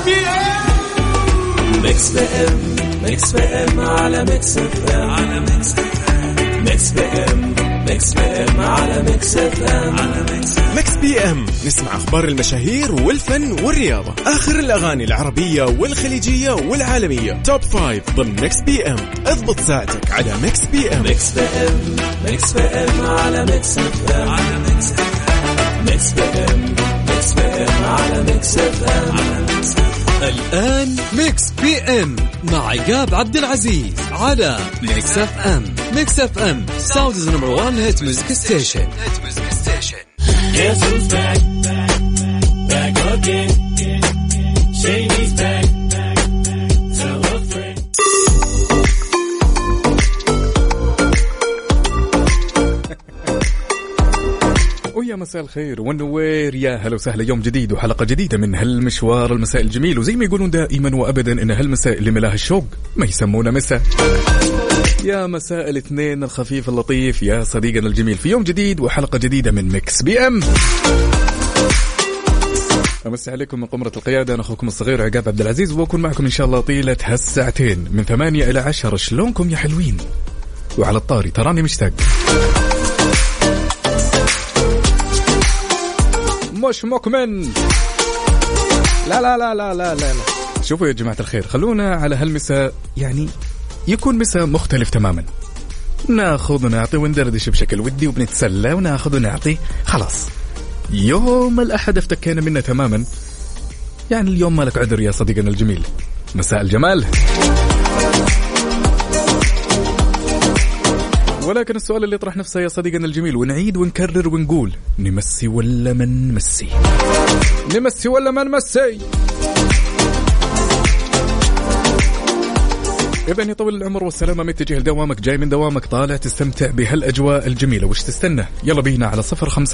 بي ام. ميكس بي ام، ميكس بي ام على ميكس اف ام، على ميكس اف ام. ميكس بي ام، ميكس بي ام على ميكس اف ام، على ميكس بي ام. نسمع اخبار المشاهير والفن والرياضة، اخر الاغاني العربية والخليجية والعالمية، توب 5 ضمن ميكس بي ام. اضبط ساعتك على ميكس بي ام. ميكس بي ام، ميكس بي ام على ميكس اف ام، على ميكس اف ام. ميكس بي ام، ميكس بي ام على ميكس اف ام، على ميكس اف ام. الآن ميكس بي ام مع عقاب عبد العزيز على ميكس اف ام. ميكس اف ام ساوندز نمبر 1 هيت ميوزك ستيشن. Guess who's back, back again. Shady's back, tell a friend. ويا مساء الخير والنوير، يا هلا وسهلا. يوم جديد وحلقة جديدة من هالمشوار المساء الجميل، وزي ما يقولون دائما وأبدا إن هالمساء اللي ملاه الشوق ما يسمونه مساء. يا مساء الاثنين الخفيف اللطيف يا صديقنا الجميل في يوم جديد وحلقة جديدة من ميكس بي ام. أمسي عليكم من قمرة القيادة، أنا أخوكم الصغير عقاب عبد العزيز، وأكون معكم إن شاء الله طيلة هالساعتين من 8 إلى 10. شلونكم يا حلوين؟ وعلى الطاري تراني مشتاق، مش مكمن. لا لا لا لا لا لا. شوفوا يا جماعة الخير، خلونا على هالمساء يعني يكون مساء مختلف تماما. ناخذ ونعطي وندردش بشكل ودي وبنتسلى وناخذ ونعطي. خلاص يوم الأحد افتكينا منه تماما، يعني اليوم مالك عذر يا صديقنا الجميل. مساء الجمال. ولكن السؤال اللي يطرح نفسه يا صديقنا الجميل، ونعيد ونكرر ونقول: نمسي ولا من نمسي؟ نمسي ولا ما نمسي؟ إذن يطول العمر والسلامة، متجه لدوامك، جاي من دوامك، طالع تستمتع بهالأجواء الجميلة. وش تستنى؟ يلا بينا على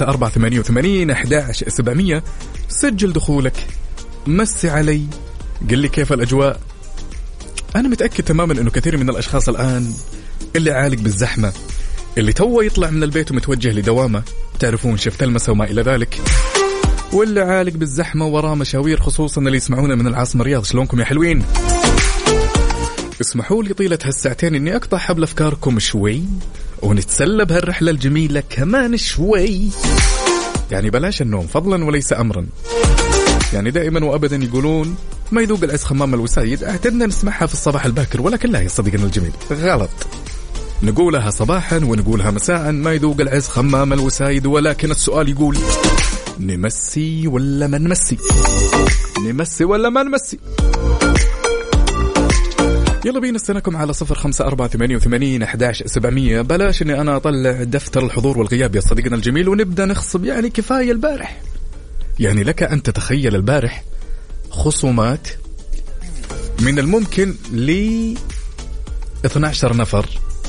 0548811700. سجل دخولك، مسي علي، قل لي كيف الأجواء. أنا متأكد تماما أنه كثير من الأشخاص الآن اللي عالق بالزحمة، اللي توه يطلع من البيت ومتوجه لدوامه، تعرفون شفت المسا وما إلى ذلك، واللي عالق بالزحمة وراه مشاوير، خصوصا اللي يسمعونا من العاصمة الرياض. شلونكم يا حلوين؟ اسمحوا لي طيلة هالساعتين اني اقطع حبل افكاركم شوي ونتسلى بهالرحلة الجميلة كمان شوي. يعني بلاش النوم فضلا وليس امرا. يعني دائما وابدا يقولون ما يذوق العز خمام الوسايد، اعتدنا نسمعها في الصباح الباكر، ولكن لا يا صديقنا الجميل، غلط. نقولها صباحا ونقولها مساء، ما يذوق العز خمام الوسايد. ولكن السؤال يقول: نمسي ولا ما نمسي؟ نمسي ولا ما نمسي؟ يلا بينا نستناكم على 0548811700. بلاش اني انا اطلع دفتر الحضور والغياب يا صديقنا الجميل ونبدأ نخصب. يعني كفاية البارح، يعني لك ان تتخيل البارح خصومات من الممكن ل 12 نفر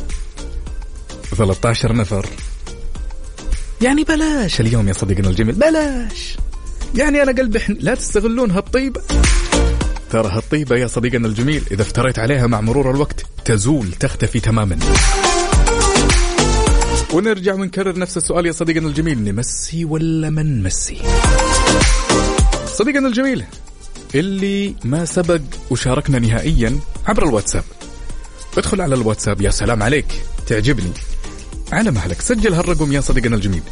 13 نفر. يعني بلاش اليوم يا صديقنا الجميل، بلاش. يعني انا قلبي لا تستغلون هالطيبة. ترى هالطيبة يا صديقنا الجميل إذا افتريت عليها مع مرور الوقت تزول، تختفي تماما. ونرجع ونكرر نفس السؤال يا صديقنا الجميل: نمسي ولا ما نمسي؟ صديقنا الجميل اللي ما سبق وشاركنا نهائيا عبر الواتساب، ادخل على الواتساب. يا سلام عليك، تعجبني. على مهلك سجل هالرقم يا صديقنا الجميل: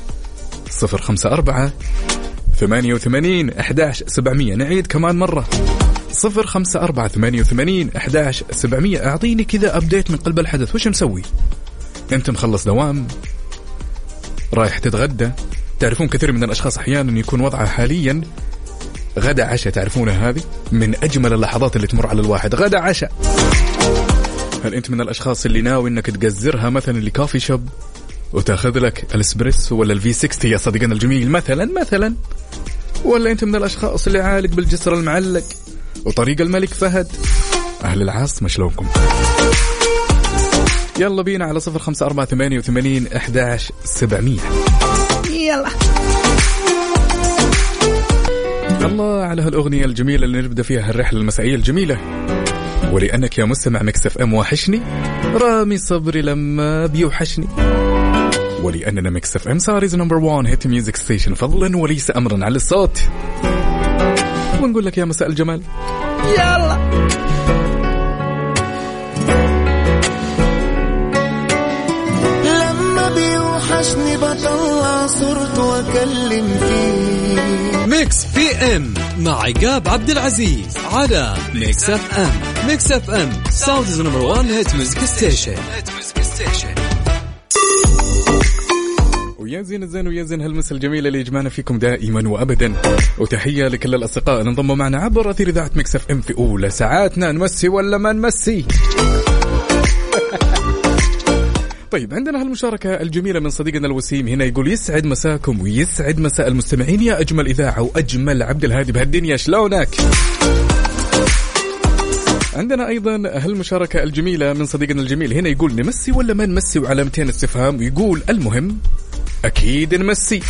054-88-11-700. نعيد كمان مرة: 054-88-11-700. أعطيني كذا أبديت من قلب الحدث. وش مسوي؟ أنت مخلص دوام، رايح تتغدى. تعرفون كثير من الأشخاص أحيانا يكون وضعه حاليا غدا عشاء، تعرفونها هذه من أجمل اللحظات اللي تمر على الواحد، غدا عشاء. هل أنت من الأشخاص اللي ناوي أنك تجزرها مثلا لكافي شوب وتاخذ لك الاسبريسو ولا الفي 60 يا صديقنا الجميل مثلا؟ ولا أنت من الأشخاص اللي عالق بالجسر المعلق وطريق الملك فهد؟ أهل العاصمة شلونكم؟ يلا بينا على 0548811700. يلا الله على هالأغنية الجميلة اللي نبدأ فيها الرحلة المسائية الجميلة. ولأنك يا مستمع ميكس اف ام وحشني، رامي صبري لما بيوحشني. ولأننا ميكس اف ام صار نمبر 1 هيت ميوزك ستيشن فضلا وليس أمرا على الصوت. ونقول لك يا مساء الجمال. يلا لما بيوحشني بطلع صورته واكلم فيه. ميكس بي ام مع عقاب عبد العزيز على ميكس اف ام. ميكس اف ام ساوندز نمبر 1 هيت ميوزك ستيشن. ويا زين الزين ويا زين هالمسا الجميلة اللي يجمعنا فيكم دائما وأبدا. وتحية لكل الأصدقاء اللي انضموا معنا عبر أثير إذاعة ميكس اف ام في أولى ساعاتنا. نمسي ولا ما نمسي؟ طيب عندنا هالمشاركة الجميلة من صديقنا الوسيم هنا، يقول يسعد مساكم ويسعد مساء المستمعين يا أجمل إذاعة وأجمل عبد الهادي بهالدنيا، شلونك؟ عندنا أيضا هالمشاركة الجميلة من صديقنا الجميل هنا، يقول نمسي ولا ما نمسي وعلامتين استفهام، ويقول المهم أكيد نمسي.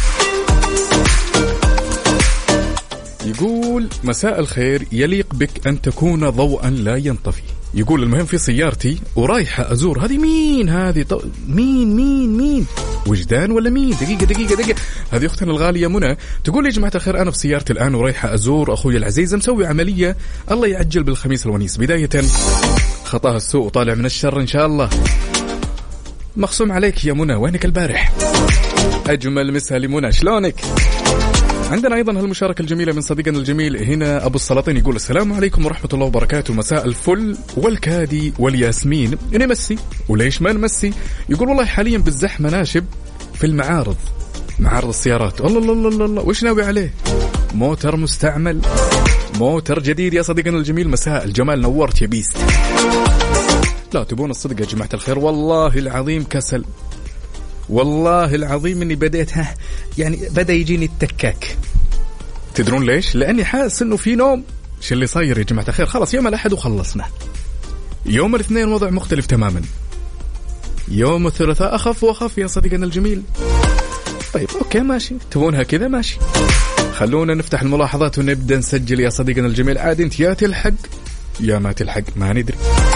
يقول مساء الخير، يليق بك أن تكون ضوءا لا ينطفي. يقول المهم في سيارتي ورايحة أزور هذه مين هذه مين وجدان ولا مين؟ دقيقة هذه أختنا الغالية منى تقول يا جماعة الخير أنا في سيارتي الآن ورايحة أزور أخوي العزيز مسوي عملية، الله يعجل بالخميس الونيس، بداية خطاها السوء وطالع من الشر إن شاء الله. مخصوم عليك يا منى، وينك البارح؟ أجمل مسا لمنى، شلونك؟ عندنا أيضا هالمشاركة الجميلة من صديقنا الجميل هنا أبو السلاطين، يقول السلام عليكم ورحمة الله وبركاته، مساء الفل والكادي والياسمين، نمسي وليش ما نمسي؟ يقول والله حاليا بالزحمة ناشب في المعارض، معارض السيارات، الله وش ناوي عليه؟ موتر مستعمل موتر جديد يا صديقنا الجميل، مساء الجمال نورت يا بيست. لا تبون الصدق يا جماعة الخير، والله العظيم كسل، والله العظيم اني بديت يعني بدأ يجيني التكاك. تدرون ليش؟ لاني حاسس انه في نوم. شو اللي صاير يا جماعة الخير؟ خلاص يوم الأحد وخلصنا، يوم الاثنين وضع مختلف تماما، يوم الثلاثاء أخف وأخف يا صديقنا الجميل. طيب أوكي ماشي، تبونها كذا ماشي، خلونا نفتح الملاحظات ونبدأ نسجل يا صديقنا الجميل. عاد انت يا تلحق يا ما تلحق، ما ندري.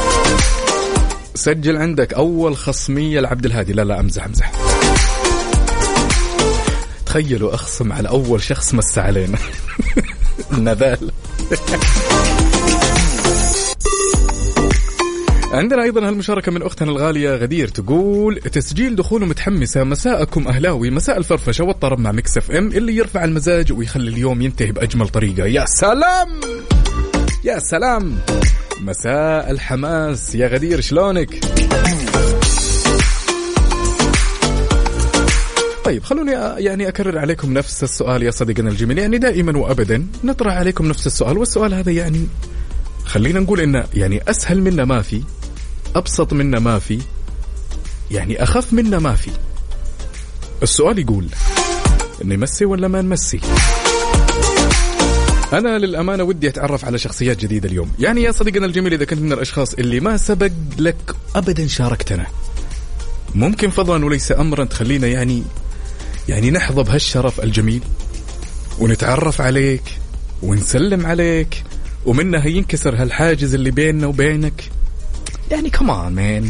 سجل عندك أول خصمية لعبد الهادي. لا أمزح تخيلوا أخصم على أول شخص مس علينا. نذال. عندنا أيضا هالمشاركة من أختنا الغالية غدير، تقول تسجيل دخول متحمسة، مساءكم أهلاوي، مساء الفرفشة والطرب مع ميكس اف ام اللي يرفع المزاج ويخلي اليوم ينتهي بأجمل طريقة. يا سلام يا سلام، مساء الحماس يا غدير، شلونك؟ طيب خلوني يعني أكرر عليكم نفس السؤال يا صديقنا الجميل، يعني دائما وأبدا نطرح عليكم نفس السؤال، والسؤال هذا يعني خلينا نقول إنه يعني أسهل منا ما في، أبسط منا ما في، يعني أخف منا ما في. السؤال يقول نمسي ولا ما نمسي؟ أنا للأمانة ودي أتعرف على شخصيات جديدة اليوم، يعني يا صديقنا الجميل إذا كنت من الأشخاص اللي ما سبق لك أبدا شاركتنا، ممكن فضلا وليس أمرا تخلينا يعني نحظى بهالشرف الجميل ونتعرف عليك ونسلم عليك، ومنها ينكسر هالحاجز اللي بيننا وبينك، يعني كمان مان.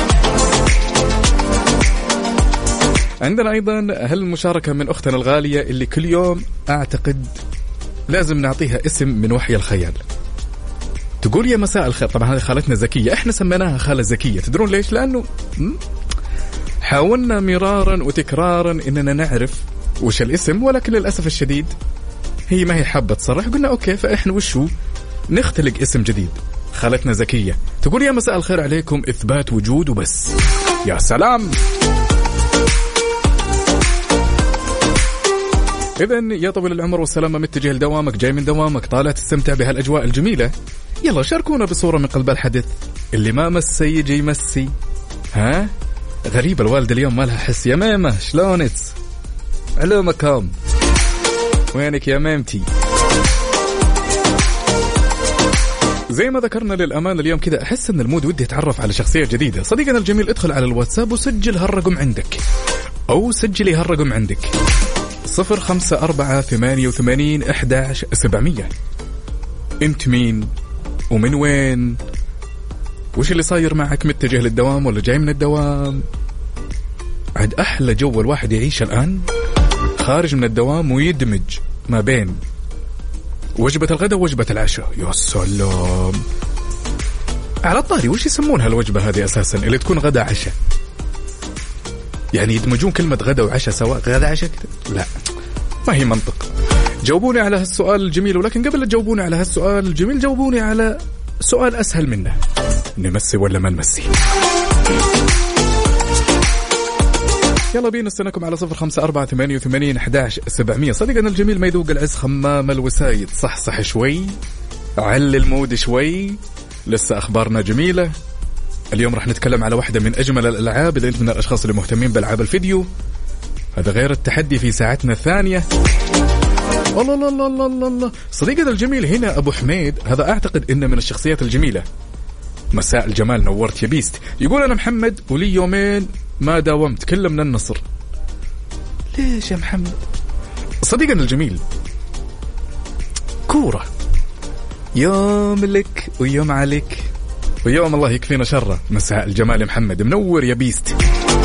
عندنا أيضا هالمشاركة من أختنا الغالية اللي كل يوم أعتقد لازم نعطيها اسم من وحي الخيال، تقول يا مساء الخير. طبعا هذه خالتنا زكية، احنا سميناها خالة زكية، تدرون ليش؟ لأنه حاولنا مرارا وتكرارا إننا نعرف وش الاسم، ولكن للأسف الشديد هي ما هي حابة تصرح. قلنا أوكي، فإحنا وشو نختلق اسم جديد، خالتنا زكية. تقول يا مساء الخير عليكم، إثبات وجود وبس. يا سلام. إذن يا طويل العمر والسلامة، متجه لدوامك، جاي من دوامك، طالع تستمتع بهالأجواء الجميلة، يلا شاركونا بصورة من قلب الحدث. اللي ما مسي يجي يمسي. ها غريبة الوالدة اليوم ما لها حس. يا ميمة شلونك؟ علومكم، وينك يا ميمتي؟ زي ما ذكرنا للأمان اليوم كذا أحس أن المود ودي أتعرف على شخصية جديدة. صديقنا الجميل ادخل على الواتساب وسجل هالرقم عندك، أو سجلي هالرقم عندك، 0548811700. انت مين ومن وين؟ وش اللي صاير معك؟ متجه للدوام ولا جاي من الدوام؟ عاد أحلى جو الواحد يعيش الآن خارج من الدوام ويدمج ما بين وجبة الغداء ووجبة العشاء. يا سلام. على الطاري وش يسمونها الوجبة هذه أساسا اللي تكون غداء عشاء؟ يعني يدمجون كلمة غداء وعشاء سواء، غداء عشاء كده؟ لا ما هي منطق. جاوبوني على هالسؤال الجميل، ولكن قبل لا تجاوبوني على هالسؤال الجميل جاوبوني على سؤال أسهل منه، نمسي ولا ما نمسي؟ يلا بينا نستناكم على 0548811700. صديقنا الجميل ما يذوق العز خمام الوسايد، صح شوي، علل المود شوي، لسه أخبارنا جميلة. اليوم راح نتكلم على واحدة من أجمل الألعاب إذا أنت من الأشخاص اللي مهتمين بألعاب الفيديو. هذا غير التحدي في ساعتنا الثانية. الله الله الله الله الله. صديقنا الجميل هنا أبو حميد، هذا أعتقد إنه من الشخصيات الجميلة. مساء الجمال، نورت يا بيست. يقول أنا محمد ولي يومين ما داومت، كله من النصر. ليش يا محمد؟ صديقنا الجميل كورة، يوم لك ويوم عليك ويوم الله يكفينا شره. مساء الجمال يا محمد، منور يا بيست.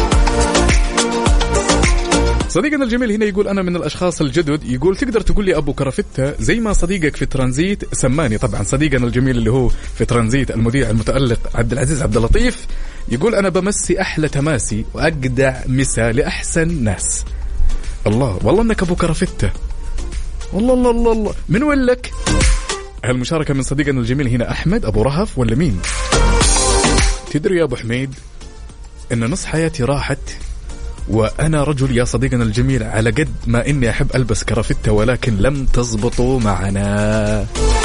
صديقنا الجميل هنا يقول أنا من الأشخاص الجدد، يقول تقدر تقول لي أبو كرافتة زي ما صديقك في ترانزيت سماني. طبعا صديقنا الجميل اللي هو في ترانزيت المذيع المتألق عبد العزيز عبد اللطيف يقول أنا بمسي أحلى تماسي وأجدع مسا لأحسن ناس. الله والله أنك أبو كرافتة، والله الله الله الله. من وين لك؟ هالمشاركة من صديقنا الجميل هنا أحمد أبو رهف ولا مين؟ تدري يا أبو حميد إن نص حياتي راحت وأنا رجل يا صديقنا الجميل، على قد ما إني أحب ألبس كرافتة ولكن لم تزبطوا معنا.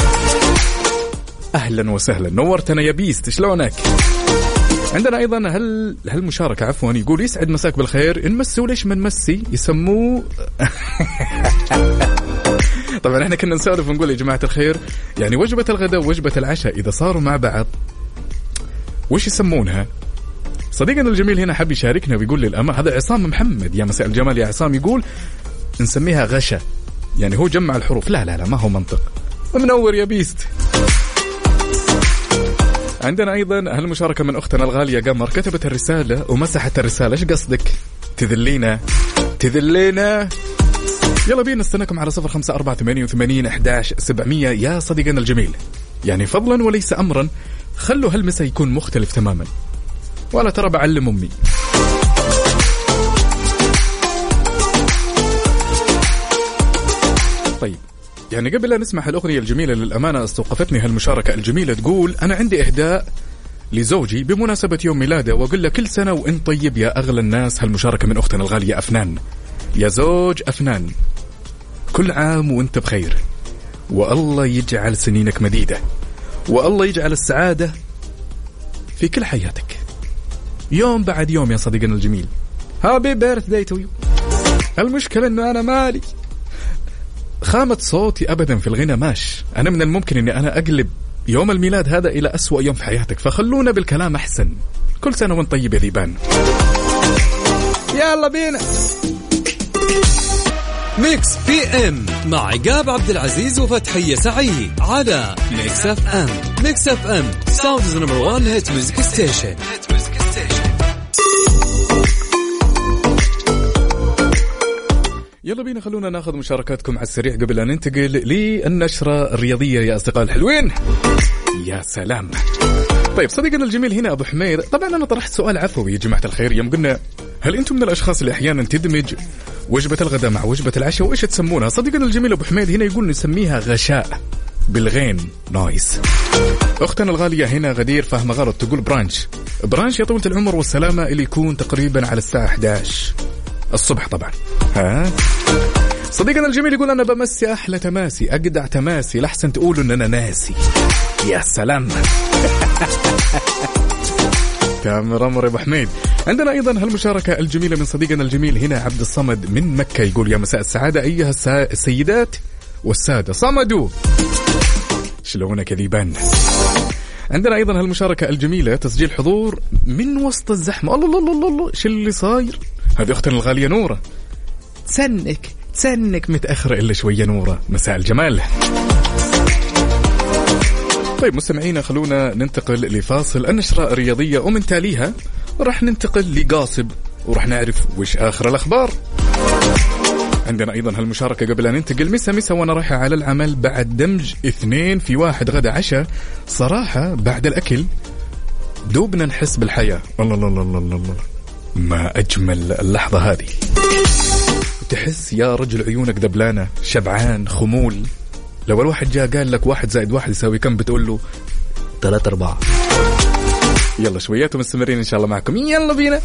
أهلا وسهلا، نورتنا يا بيست، شلونك؟ عندنا أيضا هالمشاركة عفوا، يقول يسعد مساك بالخير، نمسي وليش ما نمسي يسموه. طبعا احنا كنا نسولف ونقول يا جماعة الخير يعني وجبة الغداء ووجبة العشاء إذا صاروا مع بعض وش يسمونها؟ صديقنا الجميل هنا حب يشاركنا ويقول للأمانة، هذا عصام محمد، يا مساء الجمال يا عصام، يقول نسميها غشا، يعني هو جمع الحروف. لا لا لا ما هو منطق. منور يا بيست. عندنا أيضا هالمشاركة من أختنا الغالية قمر، كتبت الرسالة ومسحت الرسالة. إيش قصدك؟ تذلينا. يلا بينا نستناكم على 0548811700 يا صديقنا الجميل. يعني فضلا وليس أمرا خلوا هالمسا يكون مختلف تماما، ولا ترى بعلم أمي. طيب يعني قبل لا نسمع الأغنية الجميلة للأمانة استوقفتني هالمشاركة الجميلة، تقول أنا عندي إهداء لزوجي بمناسبة يوم ميلاده وأقول له كل سنة وإنت طيب يا أغلى الناس. هالمشاركة من أختنا الغالية أفنان. يا زوج أفنان كل عام وإنت بخير، والله يجعل سنينك مديدة، والله يجعل السعادة في كل حياتك يوم بعد يوم يا صديقنا الجميل. هابي بيرثداي تو يو. المشكلة إنه أنا مالي خامة صوتي أبدا في الغنى ماش. أنا من الممكن إني أنا أقلب يوم الميلاد هذا إلى أسوأ يوم في حياتك، فخلونا بالكلام أحسن. كل سنة وانت طيب يا ذيبان. يلا بينا ميكس بي ام مع عقاب عبد العزيز وفتحية سعيد على ميكس اف ام. ميكس اف ام ساوندز نمبر 1 هيت ميوزك ستيشن. يلا بينا خلونا ناخذ مشاركاتكم على السريع قبل أن ننتقل للنشرة الرياضية يا أصدقاء الحلوين. يا سلام. طيب صديقنا الجميل هنا أبو حميد، طبعا أنا طرحت سؤال عفوي يا جماعة الخير يوم قلنا هل أنتم من الأشخاص اللي أحيانا تدمج وجبة الغداء مع وجبة العشاء وإيش تسمونها؟ صديقنا الجميل أبو حميد هنا يقول نسميها غشاء بالغين نايس. أختنا الغالية هنا غدير فاهمة غلط، تقول برانش يا طولة العمر والسلامة اللي يكون تقريبا على الساعة 11 الصبح طبعا. ها صديقنا الجميل يقول أنا بمسي أحلى تماسي أجدع تماسي لحسن تقولوا أن أنا ناسي. يا سلام. تامر أمر أبو حميد. عندنا أيضا هالمشاركة الجميلة من صديقنا الجميل هنا عبد الصمد من مكة، يقول يا مساء السعادة أيها السيدات والسادة. صمدوا شلونك يا ذيبان. عندنا أيضا هالمشاركة الجميلة تسجيل حضور من وسط الزحمة. الله الله الله الله شو اللي صاير. هذه أختنا الغالية نورة، تسنك متأخرة إلا شوية نورة. مساء الجمال. طيب مستمعينا خلونا ننتقل لفاصل النشرة الرياضية ومن تاليها راح ننتقل لقاصب وراح نعرف وش آخر الأخبار. عندنا أيضا هالمشاركة قبل أن ننتقل. مسا وأنا رايحة على العمل بعد دمج 2 في 1 غدا عشاء. صراحة بعد الأكل دوبنا نحس بالحياة. الله الله الله الله الله، ما أجمل اللحظة هذه. تحس يا رجل عيونك دبلانة، شبعان، خمول. لو الواحد جاء قال لك 1 زائد 1 يساوي كم، بتقول له 3 4. يلا شويات ومستمرين إن شاء الله معكم. يلا بينا.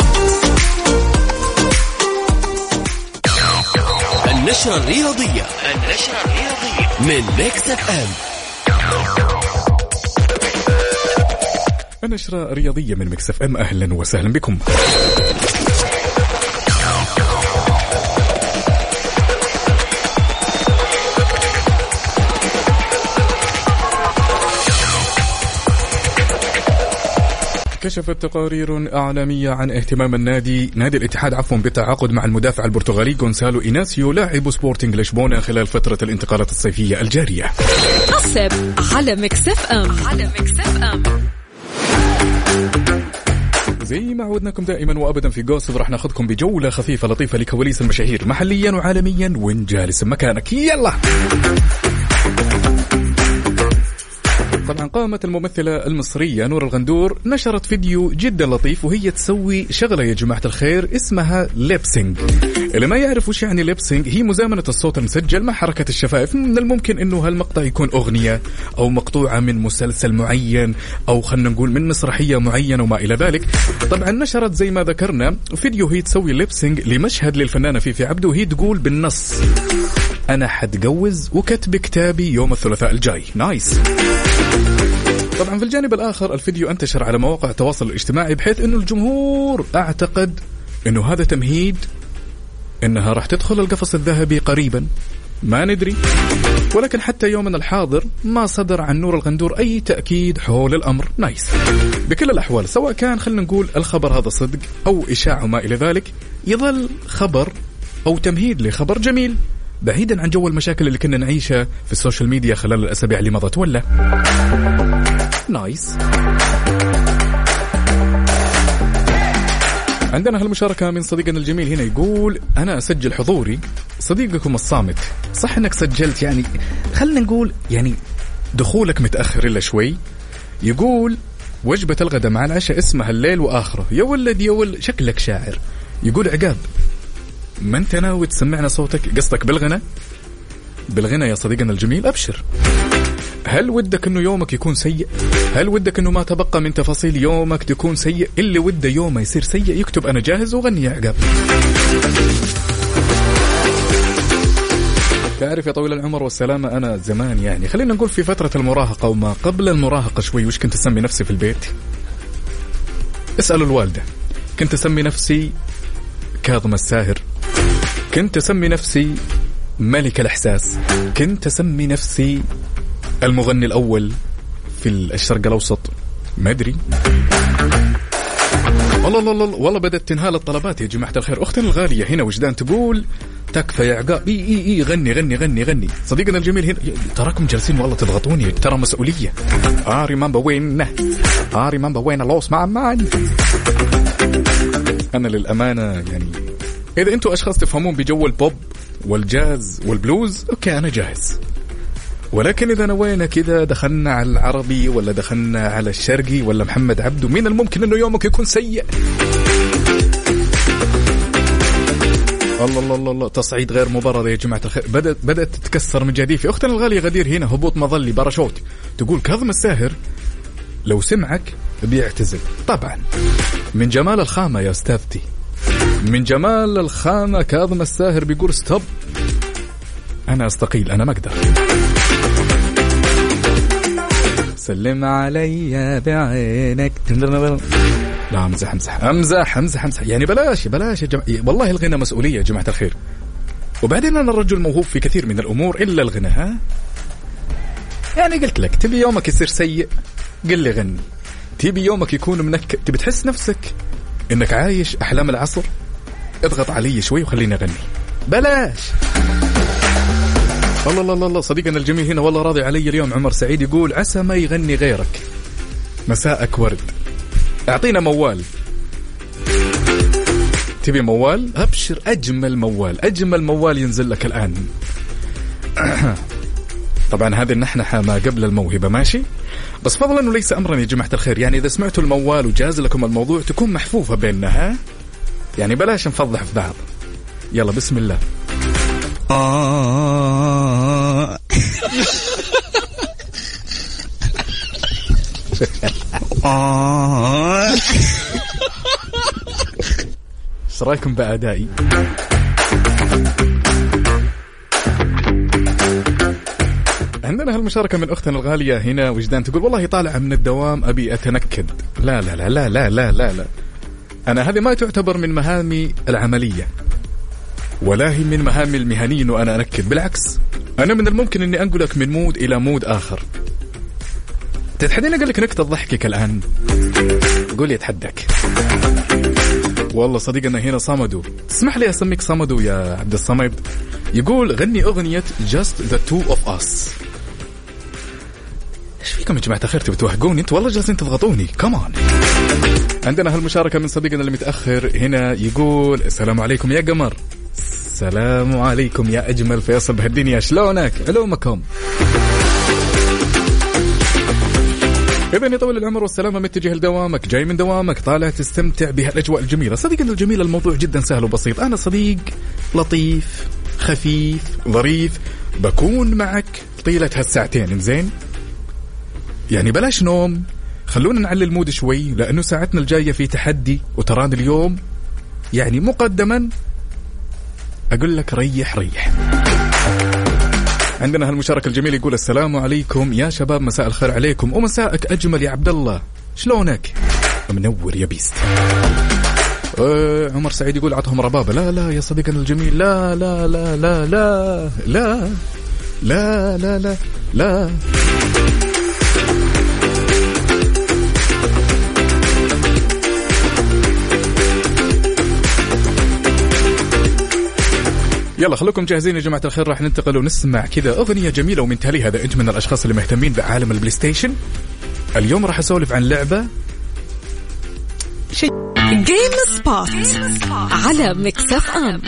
النشرة الرياضية من ميكس اف ام. النشرة الرياضية من ميكس اف ام. أهلا وسهلا بكم. كشفت تقارير إعلامية عن اهتمام نادي الاتحاد بالتعاقد مع المدافع البرتغالي غونسالو إيناسيو لاعب سبورتينغ لشبونة خلال فترة الانتقالات الصيفية الجارية. قصب على ميكس اف ام. زي ما عودناكم دائما وابدا في جوسب راح ناخذكم بجولة خفيفة لطيفة لكواليس المشاهير محليا وعالميا. وين جالس مكانك؟ يلا. طبعا قامت الممثلة المصرية نور الغندور نشرت فيديو جدا لطيف وهي تسوي شغلة يا جماعة الخير اسمها ليبسينج. اللي ما يعرف وش يعني ليبسينج، هي مزامنة الصوت المسجل مع حركة الشفائف. من الممكن انه هالمقطع يكون اغنية او مقطوعة من مسلسل معين او خلنا نقول من مسرحية معينة وما الى ذلك. طبعا نشرت زي ما ذكرنا فيديو هي تسوي ليبسينج لمشهد للفنانة فيفي عبده وهي تقول بالنص انا حتجوز وكتب كتابي يوم الثلاثاء الجاي. نايس. طبعا في الجانب الآخر الفيديو انتشر على مواقع التواصل الاجتماعي بحيث انه الجمهور اعتقد انه هذا تمهيد انها راح تدخل القفص الذهبي قريبا، ما ندري. ولكن حتى يومنا الحاضر ما صدر عن نور الغندور اي تأكيد حول الامر. نايس. بكل الاحوال سواء كان خلنا نقول الخبر هذا صدق او اشاعة وما الى ذلك، يظل خبر او تمهيد لخبر جميل بعيدا عن جو المشاكل اللي كنا نعيشها في السوشيال ميديا خلال الأسابيع اللي مضت. ولا نايس. عندنا هالمشاركة من صديقنا الجميل هنا يقول أنا أسجل حضوري صديقكم الصامت. صح أنك سجلت يعني خلنا نقول يعني دخولك متأخر إلا شوي. يقول وجبة الغداء مع العشاء اسمها الليل وآخره. يا ولد يا ولد شكلك شاعر. يقول عقاب ما انت ناوي تسمعنا صوتك؟ قصدك بالغنى يا صديقنا الجميل. أبشر. هل ودك انه يومك يكون سيء؟ هل ودك انه ما تبقى من تفاصيل يومك تكون سيء؟ اللي وده يومه يصير سيء يكتب انا جاهز وغني يا عقاب. تعرف يا طويل العمر والسلامة أنا زمان يعني خلينا نقول في فترة المراهقة وما قبل المراهقة شوي وش كنت أسمي نفسي في البيت؟ اسألوا الوالدة. كنت أسمي نفسي كاظم الساهر، كنت أسمي نفسي ملك الإحساس، كنت أسمي نفسي المغني الأول في الشرق الأوسط، ما أدري. والله بدأت تنهال الطلبات يا جماعة الخير. أختنا الغالية هنا وجدان تقول تكفى يا عقاب. إي غني صديقنا الجميل هنا. تراكم جالسين والله تضغطوني، ترى مسؤولية. ريمامبر وين لوس مع مان. أنا للأمانة يعني إذا أنتوا أشخاص تفهمون بجو البوب والجاز والبلوز أوكي أنا جاهز، ولكن إذا نوينا كذا دخلنا على العربي ولا دخلنا على الشرقي ولا محمد عبده من الممكن أنه يومك يكون سيء. الله تصعيد غير مبرر يا جماعة الخير. بدأت تتكسر من جديد. في أختنا الغالية غدير هنا هبوط مظلي باراشوت تقول كاظم الساهر لو سمعك بيعتزل. طبعا من جمال الخامة يا أستاذتي، من جمال الخامة كاظم الساهر بيقول ستوب أنا أستقيل، أنا ما أقدر. سلم علي بعينك. لا امزح يعني بلاش يا جماعة. والله الغنى مسؤولية يا جماعة الخير. وبعدين أنا الرجل موهوب في كثير من الأمور إلا الغنى. ها يعني قلت لك تبي يومك يصير سيء قل لي غني، تبي يومك يكون منك، تبي تحس نفسك إنك عايش أحلام العصر اضغط علي شوي وخليني أغني. بلاش. الله صديقنا الجميل هنا والله راضي علي اليوم. عمر سعيد يقول عسى ما يغني غيرك، مساءك ورد. اعطينا موال. تبي موال؟ أبشر، أجمل موال ينزل لك الآن. طبعا هذه النحنحة ما قبل الموهبة، ماشي؟ بس فضلا وليس أمرا يا جماعة الخير، يعني إذا سمعتوا الموال وجاز لكم الموضوع تكون محفوفة بيننا، ها؟ يعني بلاش نفضح في بعض. يلا بسم الله. ايش رايكم بأدائي؟ عندنا هالمشاركة من أختنا الغالية هنا وجدان، تقول والله طالعة من الدوام أبي أتنكد. لا لا لا لا لا لا لا لا، أنا هذه ما تعتبر من مهامي العملية ولا هي من مهامي المهنية إنه أنا أنكد، بالعكس أنا من الممكن إني أنقلك من مود إلى مود آخر. تتحدين أقول لك نكتة ضحكك الآن، قولي أتحدك. والله صديقنا هنا صمدو، تسمح لي أسميك صمدو يا عبد الصمد، يقول غني أغنية Just the Two of Us. إيش فيكم يا جماعة الخير، تبي توهقوني أنت؟ والله جالسين تضغطوني، كمان. عندنا هالمشاركة من صديقنا المتأخر هنا، يقول السلام عليكم يا قمر. السلام عليكم يا أجمل فيصل بهالدنيا، شلونك؟ علومكم. إذن يطول العمر والسلامة، متجه لدوامك، جاي من دوامك، طالع تستمتع بهالأجواء الجميلة. صديقنا الجميل، الموضوع جدا سهل وبسيط. أنا صديق لطيف خفيف ظريف، بكون معك طيلة هالساعتين، إنزين؟ يعني بلاش نوم، خلونا نعلي المود شوي، لأنه ساعتنا الجاية في تحدي، وتران اليوم يعني مقدما أقول لك ريح. عندنا هالمشاركة الجميل، يقول السلام عليكم يا شباب، مساء الخير عليكم ومساءك أجمل يا عبد الله، شلونك؟ منور يا بيست. عمر سعيد يقول عطهم ربابة. لا لا يا صديقنا الجميل، لا لا لا لا لا لا لا لا لا لا. يلا خلوكم جاهزين يا جماعة الخير، راح ننتقل ونسمع كذا أغنية جميلة ومن تالي هذا أنت من الأشخاص اللي مهتمين بعالم البلاي ستيشن. اليوم راح أسولف عن لعبة جيم سبوت على ميكس اف ام.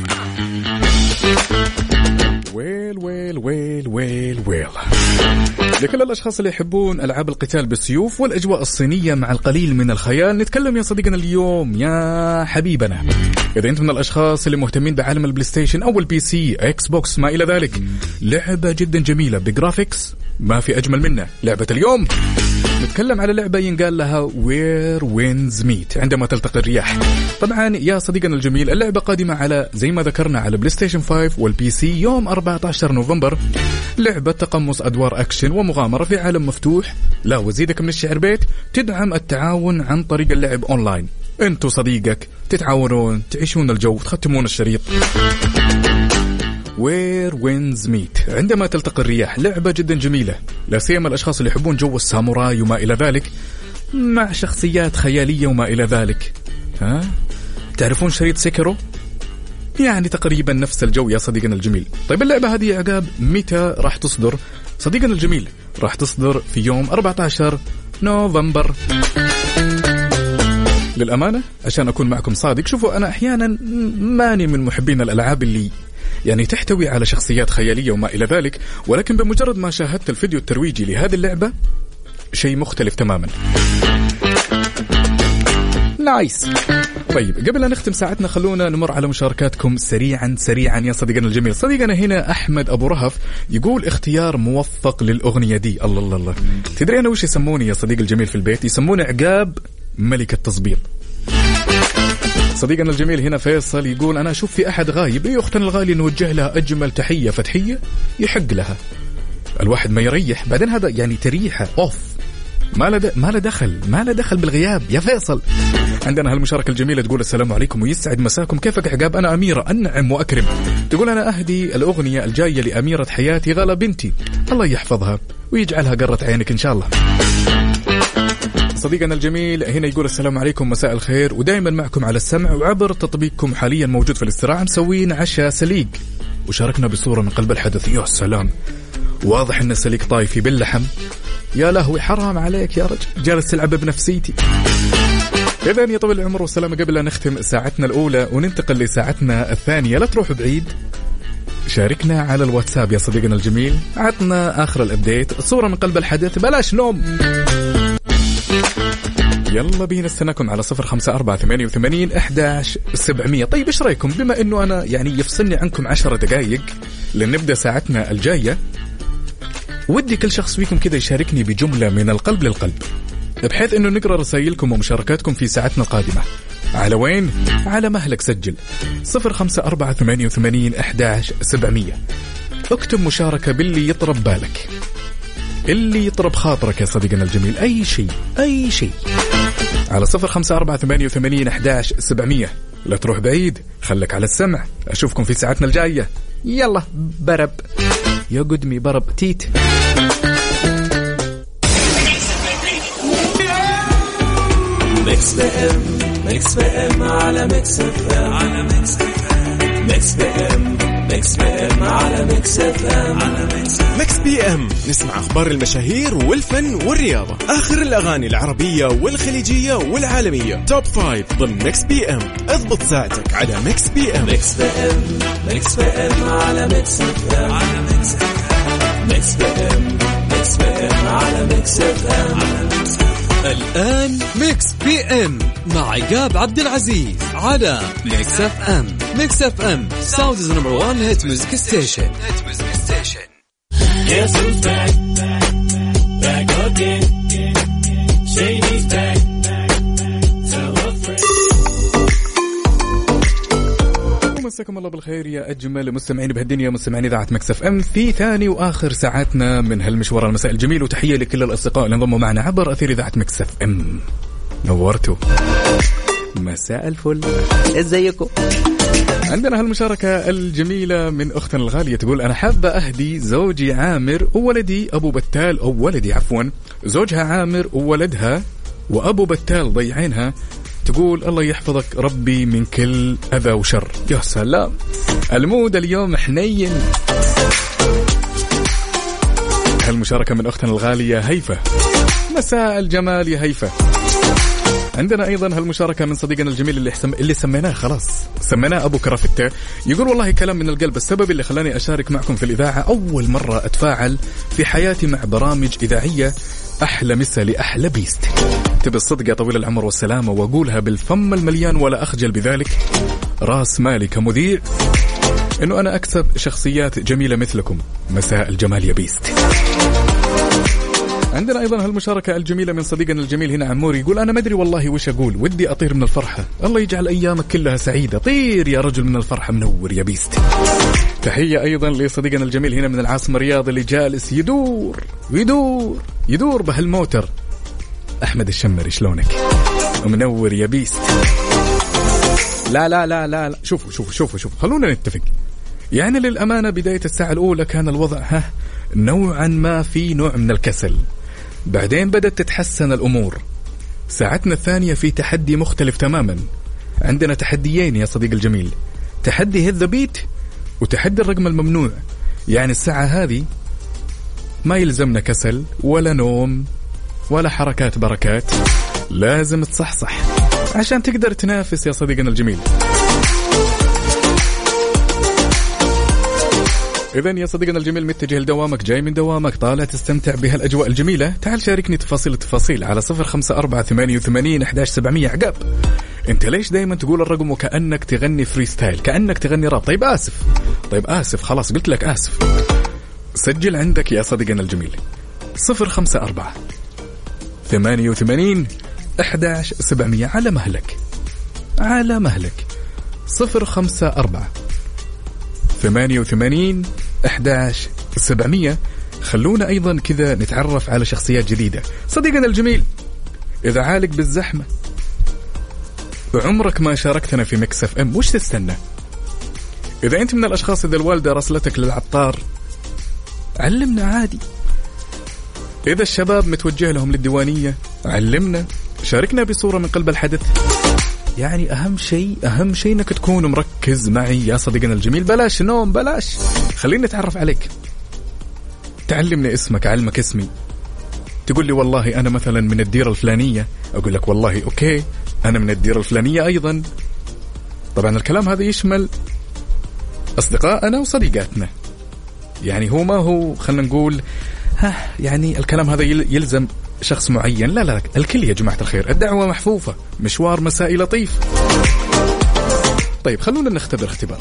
ويل لكل الأشخاص اللي يحبون ألعاب القتال بالسيوف والأجواء الصينية مع القليل من الخيال، نتكلم يا صديقنا اليوم يا حبيبنا. إذا أنت من الأشخاص اللي مهتمين بعالم البلاي ستيشن أو البي سي، إكس بوكس، ما إلى ذلك، لعبة جدا جميلة بجرافيكس ما في أجمل منها. لعبة اليوم نتكلم على لعبة ينقال لها Where Winds Meet، عندما تلتقي الرياح. طبعا يا صديقنا الجميل، اللعبة قادمة على زي ما ذكرنا على بلاي ستيشن 5 والبي سي يوم 14 نوفمبر. لعبة تقمص أدوار أكشن ومغامرة في عالم مفتوح. لا وزيدك من الشعر بيت، تدعم التعاون عن طريق اللعب أونلاين، أنتوا صديقك تتعاونون، تعيشون الجو، تختمون الشريط. Where Winds Meet، عندما تلتقي الرياح، لعبة جدا جميلة، لا سيما الأشخاص اللي يحبون جو الساموراي وما إلى ذلك، مع شخصيات خيالية وما إلى ذلك. ها تعرفون شريط سيكرو؟ يعني تقريبا نفس الجو يا صديقنا الجميل. طيب اللعبة هذه يا عقاب متى راح تصدر؟ صديقنا الجميل راح تصدر في يوم 14 نوفمبر. للأمانة عشان أكون معكم صادق، شوفوا أنا أحيانا ماني من محبين الألعاب اللي يعني تحتوي على شخصيات خيالية وما إلى ذلك، ولكن بمجرد ما شاهدت الفيديو الترويجي لهذه اللعبة شيء مختلف تماما. نايس. طيب قبل أن نختم ساعتنا خلونا نمر على مشاركاتكم سريعا يا صديقنا الجميل. صديقنا هنا أحمد أبو رهف يقول اختيار موفق للأغنية دي. الله الله، تدري أنا وش يسموني يا صديق الجميل في البيت؟ يسموني عقاب ملك التظبيط. صديقنا الجميل هنا فيصل يقول أنا أشوف في أحد غايب، أختنا الغالي نوجه لها أجمل تحية فتحية يحق لها. الواحد ما يريح بعدين هذا يعني تريحة أوف، ما له دخل بالغياب يا فيصل. عندنا هالمشاركة الجميلة تقول السلام عليكم ويسعد مساكم، كيفك عقاب؟ أنا أميرة أنعم وأكرم. تقول أنا أهدي الأغنية الجاية لأميرة حياتي غلا بنتي، الله يحفظها ويجعلها قرة عينك إن شاء الله. صديقنا الجميل هنا يقول السلام عليكم مساء الخير، ودائما معكم على السمع وعبر تطبيقكم حاليا موجود في الاستراحة، مسوين عشاء سليق وشاركنا بصورة من قلب الحدث. يا سلام، واضح ان السليق طايفي باللحم. يا لهوي حرام عليك يا رجل، جالس تلعب بنفسيتي. إذن يا طويل العمر والسلامة، قبل أن نختم ساعتنا الأولى وننتقل لساعتنا الثانية، لا تروح بعيد، شاركنا على الواتساب يا صديقنا الجميل، عطنا آخر الأبديت، صورة من قلب الحدث، بلاش نوم. يلا بينا استناكم على 0548811700. طيب إيش رأيكم بما أنه أنا يعني يفصلني عنكم 10 دقائق لنبدأ ساعتنا الجاية، ودي كل شخص فيكم كذا يشاركني بجملة من القلب للقلب، بحيث أنه نقرأ رسائلكم ومشاركاتكم في ساعتنا القادمة. على وين؟ على مهلك، سجل 0548811700. اكتب مشاركة باللي يطرب بالك، اللي يطرب خاطرك يا صديقنا الجميل، أي شيء أي شيء، على 0548811700. لا تروح بعيد، خلك على السمع، أشوفكم في ساعتنا الجاية. يلا برب يا قدمي، برب تيت. ميكس بي ام، ميكس بي ام على ميكس اف ام، على ميكس اف ام، ميكس بي ام، ميكس بي ام على ميكس اف ام، على ميكس بي ام. نسمع اخبار المشاهير والفن والرياضة، اخر الاغاني العربية والخليجية والعالمية، توب 5 ضمن ميكس بي ام. اضبط ساعتك على ميكس بي ام. ميكس بي ام، ميكس بي ام على ميكس اف ام، على ميكس اف ام، ميكس بي ام، ميكس بي ام على ميكس اف ام، على ميكس. الآن ميكس بي ام مع عقاب عبد العزيز على ميكس اف ام. ميكس اف ام ساوندز نمبر 1 هيت ميوزك ستيشن. Guess who's back? Back again. Shady's back. Tell a friend. مساكم الله بالخير يا أجمل مستمعين بهالدنيا، مستمعين إذاعة ميكس اف ام في ثاني وآخر ساعاتنا من هالمشوار المساء الجميل، وتحية لكل الأصدقاء اللي انضموا معنا عبر أثير إذاعة ميكس اف ام. نورتوا، مساء الفل، ازيكم؟ عندنا هالمشاركة الجميلة من أختنا الغالية، تقول أنا حابة أهدي زوجي عامر وولدي أبو بتال، أو ولدي عفوا، زوجها عامر وولدها وأبو بتال ضيعينها، تقول الله يحفظك ربي من كل أذى وشر. يا سلام، المود اليوم حنين. هالمشاركة من أختنا الغالية هيفة، مساء الجمال يا هيفة. عندنا أيضا هالمشاركة من صديقنا الجميل اللي سميناه خلاص، سميناه أبو كرافتة، يقول والله كلام من القلب، السبب اللي خلاني أشارك معكم في الإذاعة أول مرة أتفاعل في حياتي مع برامج إذاعية، أحلى مسا لأحلى بيست. تبي الصدق يا طويل العمر والسلامة، وأقولها بالفم المليان ولا أخجل بذلك، راس مالي كمذيع إنه أنا أكسب شخصيات جميلة مثلكم. مساء الجمال يا بيست. عندنا أيضا هالمشاركة الجميلة من صديقنا الجميل هنا عموري، يقول أنا ما أدري والله وش أقول، ودي أطير من الفرحة، الله يجعل أيامك كلها سعيدة، طير يا رجل من الفرحة، منور يا بيست. تحية أيضا لصديقنا الجميل هنا من العاصمة الرياض اللي جالس يدور يدور يدور بهالموتر، أحمد الشمري، شلونك؟ منور يا بيست. لا لا لا لا، شوفوا خلونا نتفق، يعني للأمانة بداية الساعة الأولى كان الوضع نوعا ما في نوع من الكسل، بعدين بدأت تتحسن الأمور. ساعتنا الثانية في تحدي مختلف تماما، عندنا تحديين يا صديق الجميل، تحدي هذا بيت وتحدي الرقم الممنوع. يعني الساعة هذه ما يلزمنا كسل ولا نوم ولا حركات بركات، لازم تصحصح عشان تقدر تنافس يا صديقنا الجميل. إذن يا صديقنا الجميل متجه لدوامك، جاي من دوامك، طالع تستمتع بهالأجواء الجميلة، تعال شاركني تفاصيل على 0548811700. عقاب، انت ليش دايما تقول الرقم وكأنك تغني فريستايل، كأنك تغني راب؟ طيب آسف خلاص قلت لك آسف. سجل عندك يا صديقنا الجميل 0548811700 على مهلك 0548811700. خلونا أيضا كذا نتعرف على شخصيات جديدة. صديقنا الجميل، إذا عالق بالزحمة عمرك ما شاركتنا في ميكس اف ام، وش تستنى؟ إذا أنت من الأشخاص إذا الوالدة رسلتك للعطار علمنا عادي، إذا الشباب متوجه لهم للديوانية علمنا، شاركنا بصورة من قلب الحدث. يعني أهم شيء إنك تكون مركز معي يا صديقنا الجميل، بلاش نوم، بلاش، خليني أتعرف عليك، تعلمني اسمك، علمك اسمي، تقول لي والله أنا مثلا من الديرة الفلانية، أقول لك والله أوكي أنا من الديرة الفلانية أيضا. طبعا الكلام هذا يشمل أصدقائنا وصديقاتنا، يعني هو ما هو خلنا نقول يعني الكلام هذا يلزم شخص معين، لا الكل يا جماعة الخير. الدعوة محفوفة، مشوار مسائي لطيف. طيب خلونا نختبر اختبار.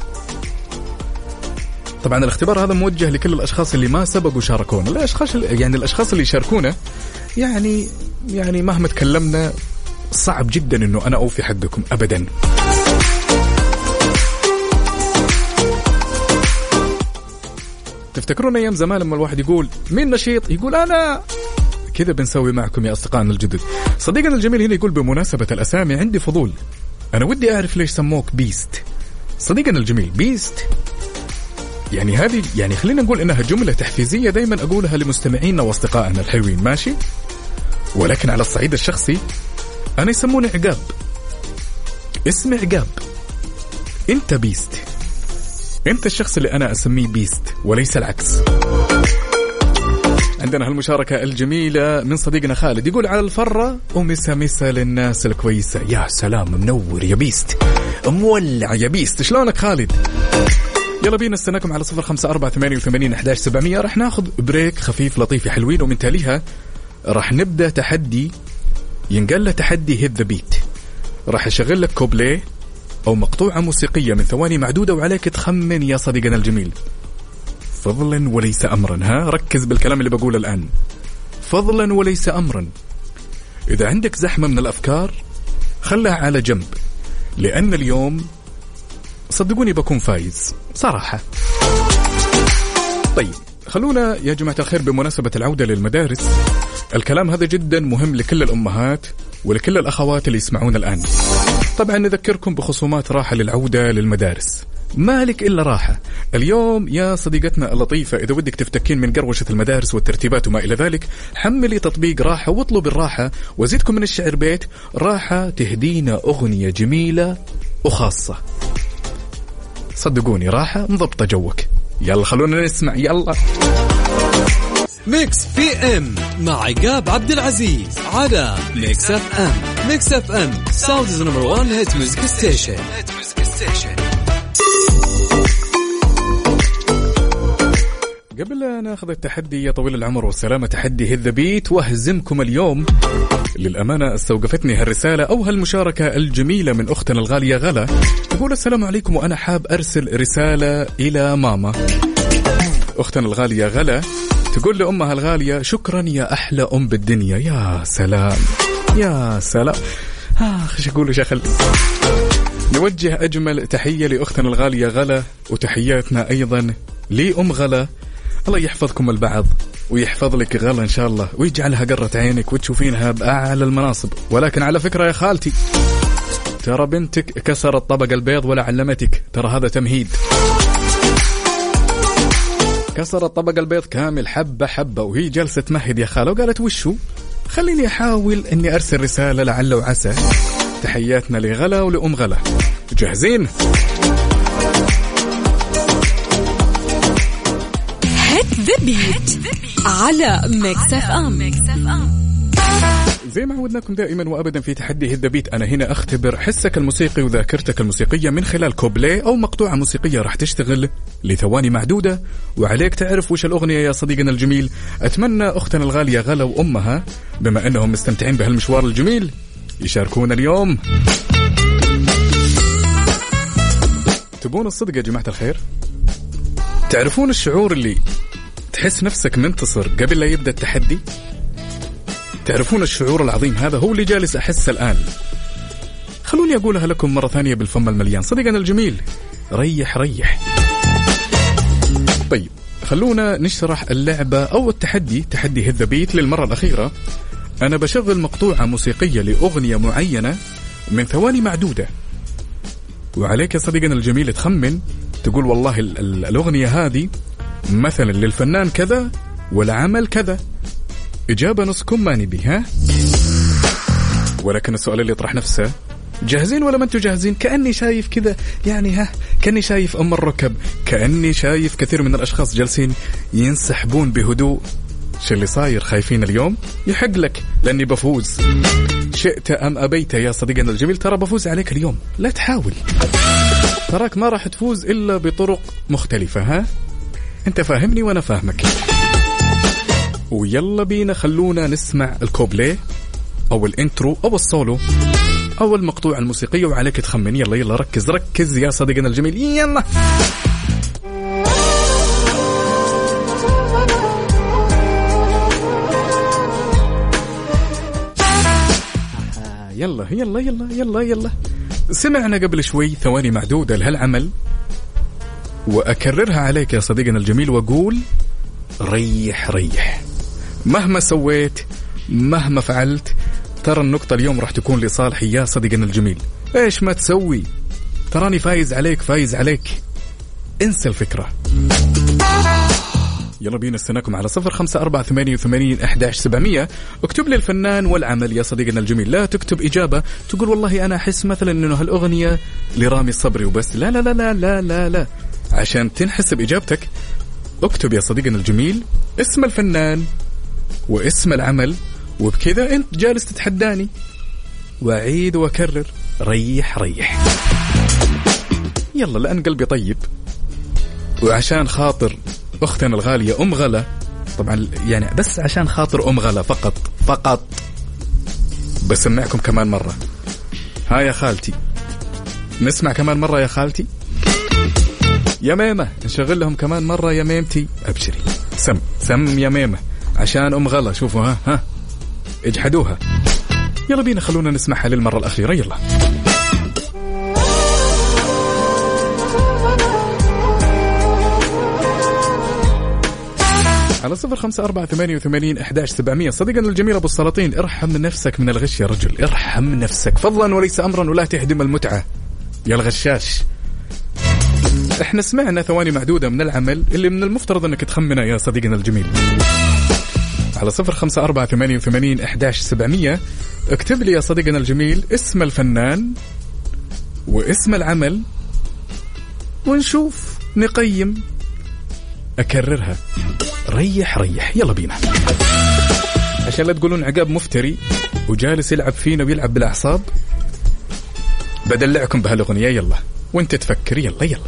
طبعا الاختبار هذا موجه لكل الأشخاص اللي ما سبقوا شاركونا، الأشخاص اللي يشاركونا يعني مهما تكلمنا صعب جدا إنه أنا أوفي حقكم أبدا. تفتكرون أيام زمان لما الواحد يقول مين نشيط يقول أنا، كذا بنسوي معكم يا أصدقائنا الجدد. صديقنا الجميل هنا يقول بمناسبة الأسامي عندي فضول، أنا ودي أعرف ليش سموك بيست. صديقنا الجميل بيست يعني هذه يعني خلينا نقول إنها جملة تحفيزية دايما أقولها لمستمعينا وأصدقائنا الحلوين، ماشي؟ ولكن على الصعيد الشخصي أنا يسموني عقاب، اسمي عقاب، أنت بيست، أنت الشخص اللي أنا أسميه بيست وليس العكس. عندنا هالمشاركة الجميلة من صديقنا خالد يقول على الفرة ومسا للناس الكويسة. يا سلام، منور يا بيست، مولع يا بيست. شلونك خالد؟ يلا بينا نستناكم على 0548811700. رح ناخذ بريك خفيف لطيف حلوين، ومن تاليها رح نبدأ تحدي ينقل له تحدي هيت ذا بيت. رح أشغل لك كوبليه أو مقطوعة موسيقية من ثواني معدودة وعليك تخمن يا صديقنا الجميل، فضلا وليس أمرا. ركز بالكلام اللي بقوله الآن، فضلا وليس أمرا. إذا عندك زحمة من الأفكار خلها على جنب، لأن اليوم صدقوني بكون فايز صراحة. طيب خلونا يا جماعة الخير بمناسبة العودة للمدارس، الكلام هذا جدا مهم لكل الأمهات ولكل الأخوات اللي يسمعون الآن. طبعا نذكركم بخصومات راحة للعودة للمدارس، مالك إلا راحة. اليوم يا صديقتنا اللطيفة إذا ودك تفتكين من قروشة المدارس والترتيبات وما إلى ذلك، حملي تطبيق راحة واطلب الراحة، وزيدكم من الشعر بيت راحة تهدينا أغنية جميلة وخاصة. صدقوني راحة مضبطة جوك. يلا خلونا نسمع، يلا. ميكس بي ام مع عقاب عبد العزيز على ميكس اف ام. ميكس اف ام ساوندز نمبر 1 هيت ميوزك ستيشن. قبل لا ناخذ التحدي يا طويل العمر والسلامة، تحدي هذا بيت واهزمكم اليوم، للأمانة استوقفتني هالرسالة أو هالمشاركة الجميلة من أختنا الغالية غلا. تقول السلام عليكم وأنا حاب أرسل رسالة إلى ماما. أختنا الغالية غلا تقول لأمها الغالية شكرا يا أحلى أم بالدنيا. يا سلام يا سلام، خش أقول شخل. نوجه أجمل تحية لأختنا الغالية غلا، وتحياتنا أيضا لأم غلا. الله يحفظكم البعض ويحفظ لك غلا إن شاء الله، ويجعلها قرة عينك وتشوفينها بأعلى المناصب. ولكن على فكرة يا خالتي، ترى بنتك كسرت طبق البيض ولا علمتك، ترى هذا تمهيد. كسرت طبق البيض كامل حبة حبة وهي جلسة تمهد يا خالة، وقالت وشو، خليني أحاول أني أرسل رسالة لعل وعسى. تحياتنا لغلا ولأم غلا. جاهزين؟ على ميكس اف ام. زي ما عودناكم دائما وابدا في تحدي هيت ذا بيت، انا هنا اختبر حسك الموسيقي وذاكرتك الموسيقيه من خلال كوبليه او مقطوعه موسيقيه راح تشتغل لثواني معدوده، وعليك تعرف وش الاغنيه يا صديقنا الجميل. اتمنى اختنا الغاليه غلا وامها بما انهم مستمتعين بهالمشوار الجميل يشاركونا اليوم. تبون الصدق يا جماعه الخير؟ تعرفون الشعور اللي تحس نفسك منتصر قبل لا يبدأ التحدي؟ تعرفون الشعور العظيم هذا هو اللي جالس أحس الآن. خلوني أقولها لكم مرة ثانية بالفم المليان. صديقنا الجميل ريح. طيب خلونا نشرح اللعبة أو التحدي، تحدي هيت ذا بيت للمرة الأخيرة. أنا بشغل مقطوعة موسيقية لأغنية معينة من ثواني معدودة، وعليك يا صديقنا الجميل تخمن، تقول والله الأغنية هذه مثلا للفنان كذا والعمل كذا. إجابة نصكم ما نبي، ها؟ ولكن السؤال اللي يطرح نفسه، جاهزين ولا ما انتوا جاهزين؟ كأني شايف كذا يعني كأني شايف أم الركب، كأني شايف كثير من الأشخاص جالسين ينسحبون بهدوء شو اللي صاير؟ خايفين اليوم؟ يحق لك لأني بفوز، شئت أم أبيت يا صديقنا الجميل، ترى بفوز عليك اليوم، لا تحاول، تراك ما راح تفوز إلا بطرق مختلفة. ها أنت فاهمني وأنا فاهمك. ويلا بينا خلونا نسمع الكوبليه أو الانترو أو السولو أو المقطوعة الموسيقية وعليك تخمن. يلا ركز يا صديقنا الجميل، يلا يلا يلا يلا يلا يلا. سمعنا قبل شوي ثواني معدودة لهالعمل، وأكررها عليك يا صديقنا الجميل وأقول ريح ريح. مهما سويت مهما فعلت ترى النقطة اليوم راح تكون لصالحي يا صديقنا الجميل. إيش ما تسوي تراني فايز عليك. انسى الفكرة. يلا بينا استناكم على 0548811700. اكتب لي الفنان والعمل يا صديقنا الجميل، لا تكتب إجابة تقول والله أنا أحس مثلا إنه هالأغنية لرامي الصبري وبس. لا لا لا لا لا لا لا، عشان تنحسب إجابتك اكتب يا صديقنا الجميل اسم الفنان واسم العمل، وبكذا أنت جالس تتحداني. وأعيد وأكرر ريح ريح. يلا لأن قلبي طيب، وعشان خاطر أختنا الغالية أم غلا، طبعا يعني بس عشان خاطر أم غلا فقط بسمعكم كمان مرة. ها يا خالتي، نسمع كمان مرة يا خالتي. يا ميمة نشغل لهم كمان مرة يا ميمتي. أبشري سم يا ميمة عشان أم غلا. شوفوا ها اجحدوها. يلا بينا خلونا نسمعها للمرة الأخيرة. يلا على 0548811700. صديقنا الجميل أبو السلاطين، ارحم نفسك من الغش يا رجل، ارحم نفسك فضلا وليس أمرا، ولا تهدم المتعة يا الغشاش. احنا سمعنا ثواني معدودة من العمل اللي من المفترض أنك تخمنها يا صديقنا الجميل. على 0548811700 اكتب لي يا صديقنا الجميل اسم الفنان واسم العمل ونشوف نقيم. أكررها ريح ريح. يلا بينا عشان لا تقولون عقاب مفتري وجالس يلعب فينا ويلعب بالأعصاب. بدلعكم بهالأغنية. يلا وانت تفكر. يلا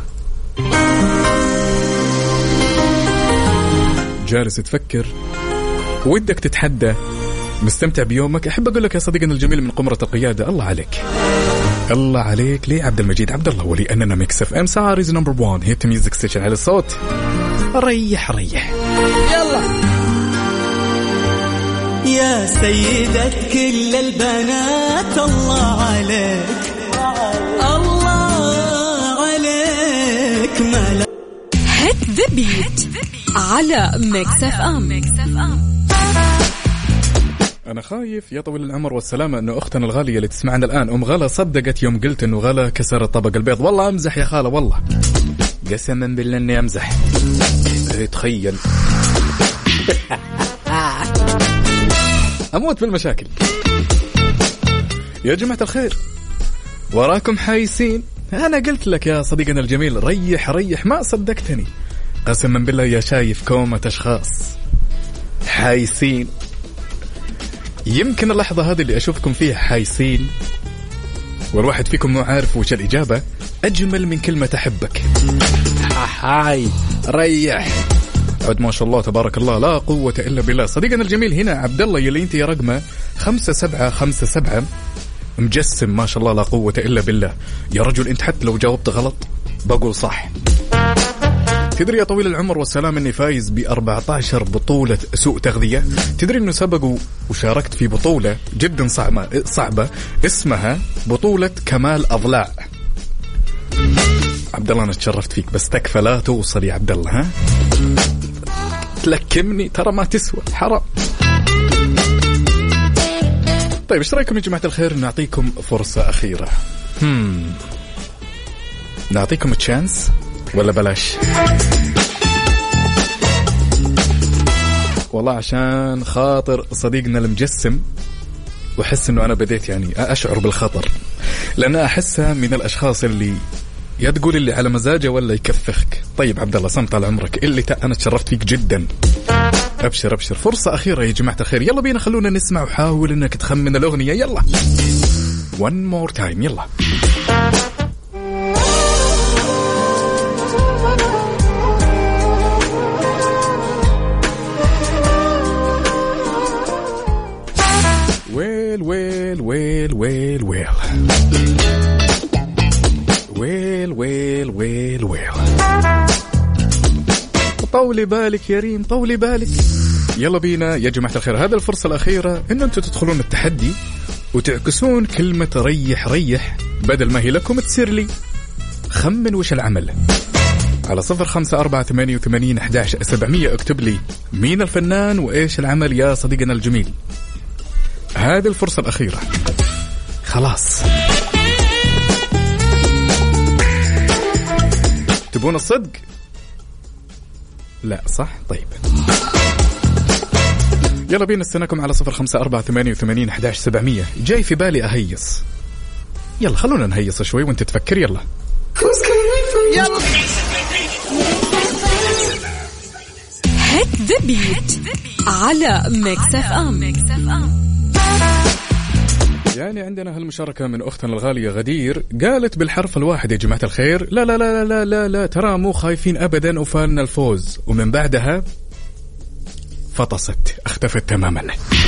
جالس تفكر ودك تتحدى، مستمتع بيومك. أحب أقول لك يا صديقنا الجميل من قمرة القيادة، الله عليك ليه عبد المجيد عبد الله، ولأننا ميكس اف ام ساريز نمبر 1 هيت ميوزك ستيشن على الصوت. ريح يلا يا سيدة كل البنات، الله عليك مالا. هيت ذا بيت على ميكس اف ام. أنا خايف يا طويل العمر والسلامة أنه أختنا الغالية اللي تسمعنا الآن أم غلا صدقت يوم قلت أنه غلا كسر طبق البيض. والله أمزح يا خالة، والله قسما بالله أني أمزح. تخيل أموت بالمشاكل. يا جماعة الخير وراكم حايسين. أنا قلت لك يا صديقنا الجميل ريح ما صدقتني. قسما بالله يا شايف كومة أشخاص حايسين. يمكن اللحظة هذه اللي أشوفكم فيها حايسين والواحد فيكم مو عارف وش الإجابة أجمل من كلمة أحبك. هاي ريح عد ما شاء الله تبارك الله لا قوة إلا بالله. صديقنا الجميل هنا عبد الله يلي انت يا رقمه 5757 مجسم ما شاء الله لا قوة إلا بالله. يا رجل انت حتى لو جاوبت غلط بقول صح. تدري يا طويل العمر والسلام اني فايز ب14 بطولة سوء تغذية. تدري انه سبق وشاركت في بطولة جدا صعبة اسمها بطولة كمال أضلاع. عبد الله انا تشرفت فيك بس تكفى لا توصل يا عبد الله. ها تلكمني ترى ما تسوى حرام. طيب ايش رايكم يا جماعة الخير نعطيكم فرصة أخيرة؟ نعطيكم تشانس ولا بلاش؟ والله عشان خاطر صديقنا المجسم وحس انه انا بديت يعني اشعر بالخطر، لان احسها من الاشخاص اللي يا تقول اللي على مزاجه ولا يكفخك. طيب عبد الله صمت على عمرك اللي انا تشرفت فيك جدا أبشر فرصة أخيرة يا جماعة الخير. يلا بينا خلونا نسمع وحاول إنك تخمن الأغنية. يلا one more time. يلا ويل ويل ويل ويل ويل ويل ويل ويل ويل. طولي بالك يا ريم، طولي بالك. يلا بينا يا جماعة الخير، هذا الفرصة الأخيرة إن أنتوا تدخلون التحدي وتعكسون كلمة ريح ريح، بدل ما هي لكم تصير لي. خمن وش العمل على 0548811700. اكتب لي مين الفنان وإيش العمل يا صديقنا الجميل. هذه الفرصة الأخيرة خلاص. تبون الصدق؟ لا صح؟ طيب يلا بينا استناكم على 0548811700. جاي في بالي أهيص. يلا خلونا نهيص شوي وانت تفكر. يلا هيت ذا بيت على ميكس اف ام. يعني عندنا هالمشاركة من أختنا الغالية غدير، قالت بالحرف الواحد يا جماعة الخير لا لا لا لا لا لا ترى مو خايفين أبدا وفالنا الفوز، ومن بعدها فطست اختفت تماما.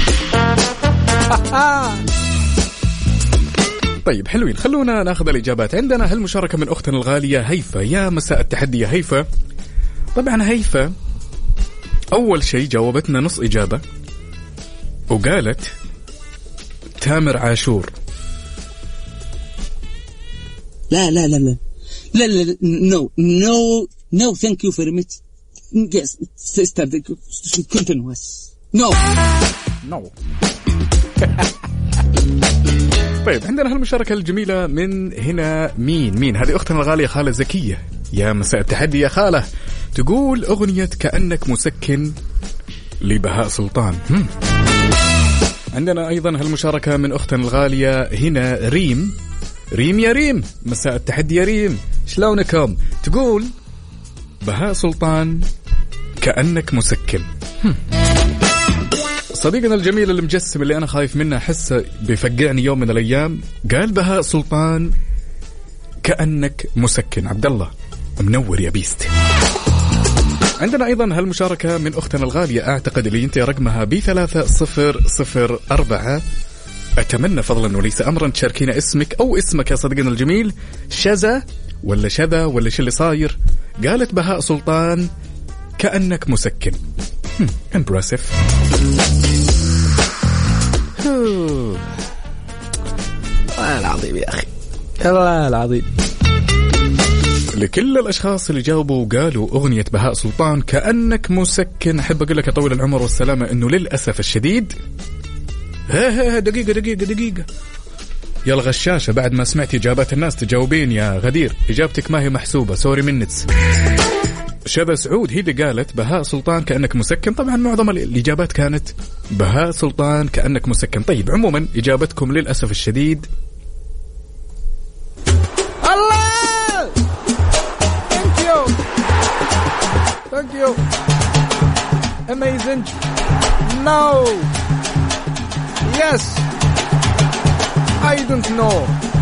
طيب حلوين، خلونا ناخذ الإجابات. عندنا هالمشاركة من أختنا الغالية هيفا. يا مساء التحدي يا هيفا. طبعا هيفا أول شيء جاوبتنا نص إجابة وقالت تامر عاشور. لا لا لا لا لا لا no no no thank you very much. Yes, sister, continuous. No. طيب عندنا هالمشاركة الجميلة من هنا. مين هذه؟ أختنا الغالية خالة زكية. يا مساء التحدي يا خالة. تقول أغنية كأنك مسكن لبهاء سلطان. عندنا أيضا هالمشاركة من أختنا الغالية هنا ريم يا ريم. مساء التحدي يا ريم، شلونكم؟ تقول بهاء سلطان كأنك مسكن. صديقنا الجميل المجسم اللي أنا خايف منه حسه بيفقعني يوم من الأيام قال بهاء سلطان كأنك مسكن. عبد الله منور يا بيست. عندنا أيضا هالمشاركة من أختنا الغالية، أعتقد اللي أنت رقمها ب3004. أتمنى فضلا وليس أمرا تشاركينا اسمك أو اسمك يا صديقنا الجميل. شذا ولا شذا ولا شو اللي صاير؟ قالت بهاء سلطان كأنك مسكن. امبرسيف. العظيم يا أخي، الله العظيم. لكل الأشخاص اللي جاوبوا وقالوا أغنية بهاء سلطان كأنك مسكن، أحب أقول لك يا طويل العمر والسلامة إنه للأسف الشديد دقيقة يلا غشاشة، بعد ما سمعت إجابات الناس تجاوبين يا غدير. إجابتك ما هي محسوبة، سوري منتس. شذا سعود هي اللي قالت بهاء سلطان كأنك مسكن. طبعا معظم الإجابات كانت بهاء سلطان كأنك مسكن. طيب عموما إجابتكم للأسف الشديد Thank you. Amazing. No. Yes. I don't know.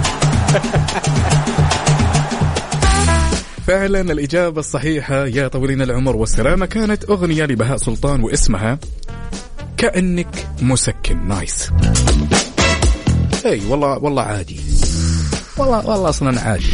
فعلا الإجابة الصحيحة يا طويلين العمر والسلامة كانت أغنية لبهاء سلطان واسمها كأنك مسكن. نايس. اي والله عادي. والله أصلا عادي.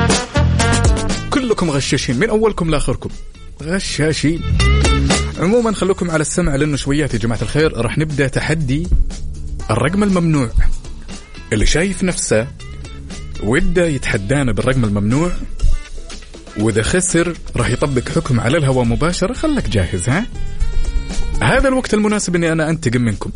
كلكم غشاشين من أولكم لآخركم غشاشين. عموما خلوكم على السمع لأنه شويات يا جماعة الخير راح نبدأ تحدي الرقم الممنوع. اللي شايف نفسه وده يتحدانا بالرقم الممنوع وإذا خسر راح يطبق حكم على الهواء مباشرة. خلك جاهز. هذا الوقت المناسب أني أنا أنتقم منكم.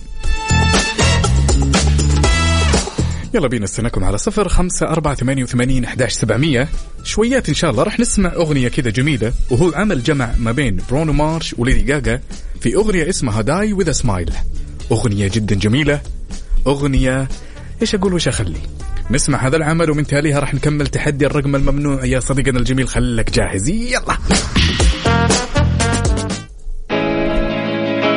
يلا بينا استناكم على 0548811700. شويات إن شاء الله راح نسمع أغنية كذا جميلة، وهو عمل جمع ما بين برونو مارش وليدي غاغا في أغنية اسمها داي وذ سمايل. أغنية جدا جميلة، أغنية إيش أقول وش أخلي. نسمع هذا العمل ومن تاليها راح نكمل تحدي الرقم الممنوع. يا صديقنا الجميل خلك جاهز. يلا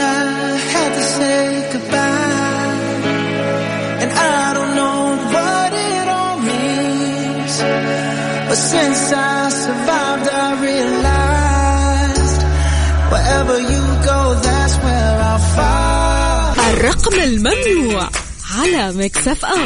I had to say goodbye, and I don't know what it all means, but since I survived I realized wherever you go that's where I'll find. الرقم الممنوع على ميكس اف ام.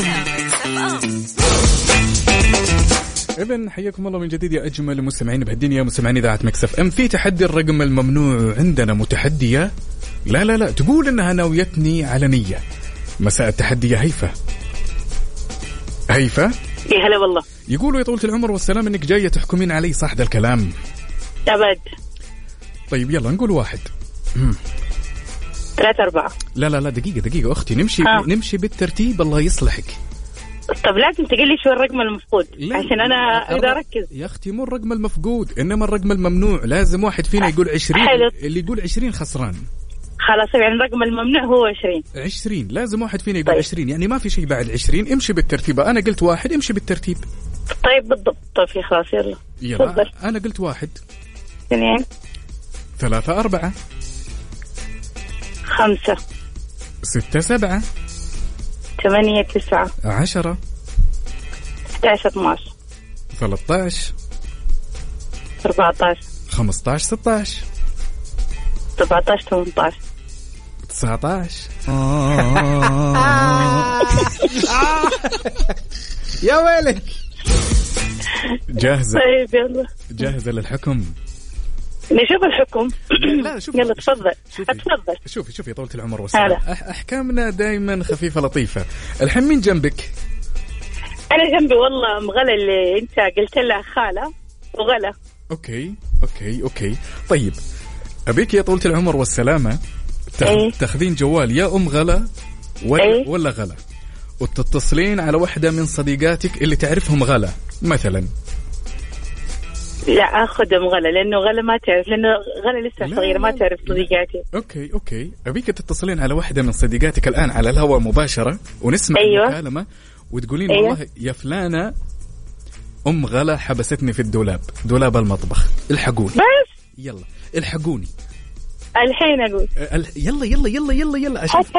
إذن حياكم الله من جديد يا أجمل مستمعين بهالدنيا، مستمعين إذاعة ميكس اف ام. في تحدي الرقم الممنوع، عندنا متحدية لا تقول إنها ناويتني على نية. مساء التحدي يا هيفا. يا هلا والله. يقولوا يا طولة العمر والسلام إنك جاية تحكمين علي، صح ده الكلام؟ أبد. طيب يلا نقول 1 3 4. لا دقيقة أختي، نمشي بالترتيب الله يصلحك. طب لازم تقول لي شو الرقم المفقود عشان أنا إذا أركز. يا أختي مو الرقم المفقود إنما الرقم الممنوع، لازم واحد فينا يقول 20. اللي يقول 20 خسران. خلاص يعني الرقم الممنوع هو 20 لازم واحد فينا يقول 20، يعني ما في شيء بعد 20. امشي بالترتيب، أنا قلت 1 امشي بالترتيب. طيب بالضبط. طيب خلاص يلا. أنا قلت 1 2 3 4 5 6 7 8 9 10 11 12 13 14 15 16 17 18 19. يا ويلك. جاهزة؟ طيب يلا. جاهزة للحكم؟ نشوف الحكم. لا شوف يلا تفضل. شوفي طولة العمر والسلام، أحكامنا دايما خفيفة لطيفة. الحين مين جنبك؟ أنا جنبي والله مغلا اللي أنت قلت لها خالة وغلا. أوكي. طيب أبيك يا طولة العمر والسلامة تاخذين جوال يا أم غلا ولا غلا، وتتصلين على واحدة من صديقاتك اللي تعرفهم غلا مثلا. لا أخذ غلا لأنه غلا ما تعرف، لأنه غلا لسه صغيرة ما تعرف صديقاتي. أوكي أبيك تتصلين على واحدة من صديقاتك الآن على الهواء مباشرة ونسمع المكالمة وتقولين والله يا فلانة أم غلا حبستني في دولاب المطبخ، الحقوني بس. يلا الحقوني الحين أقول. يلا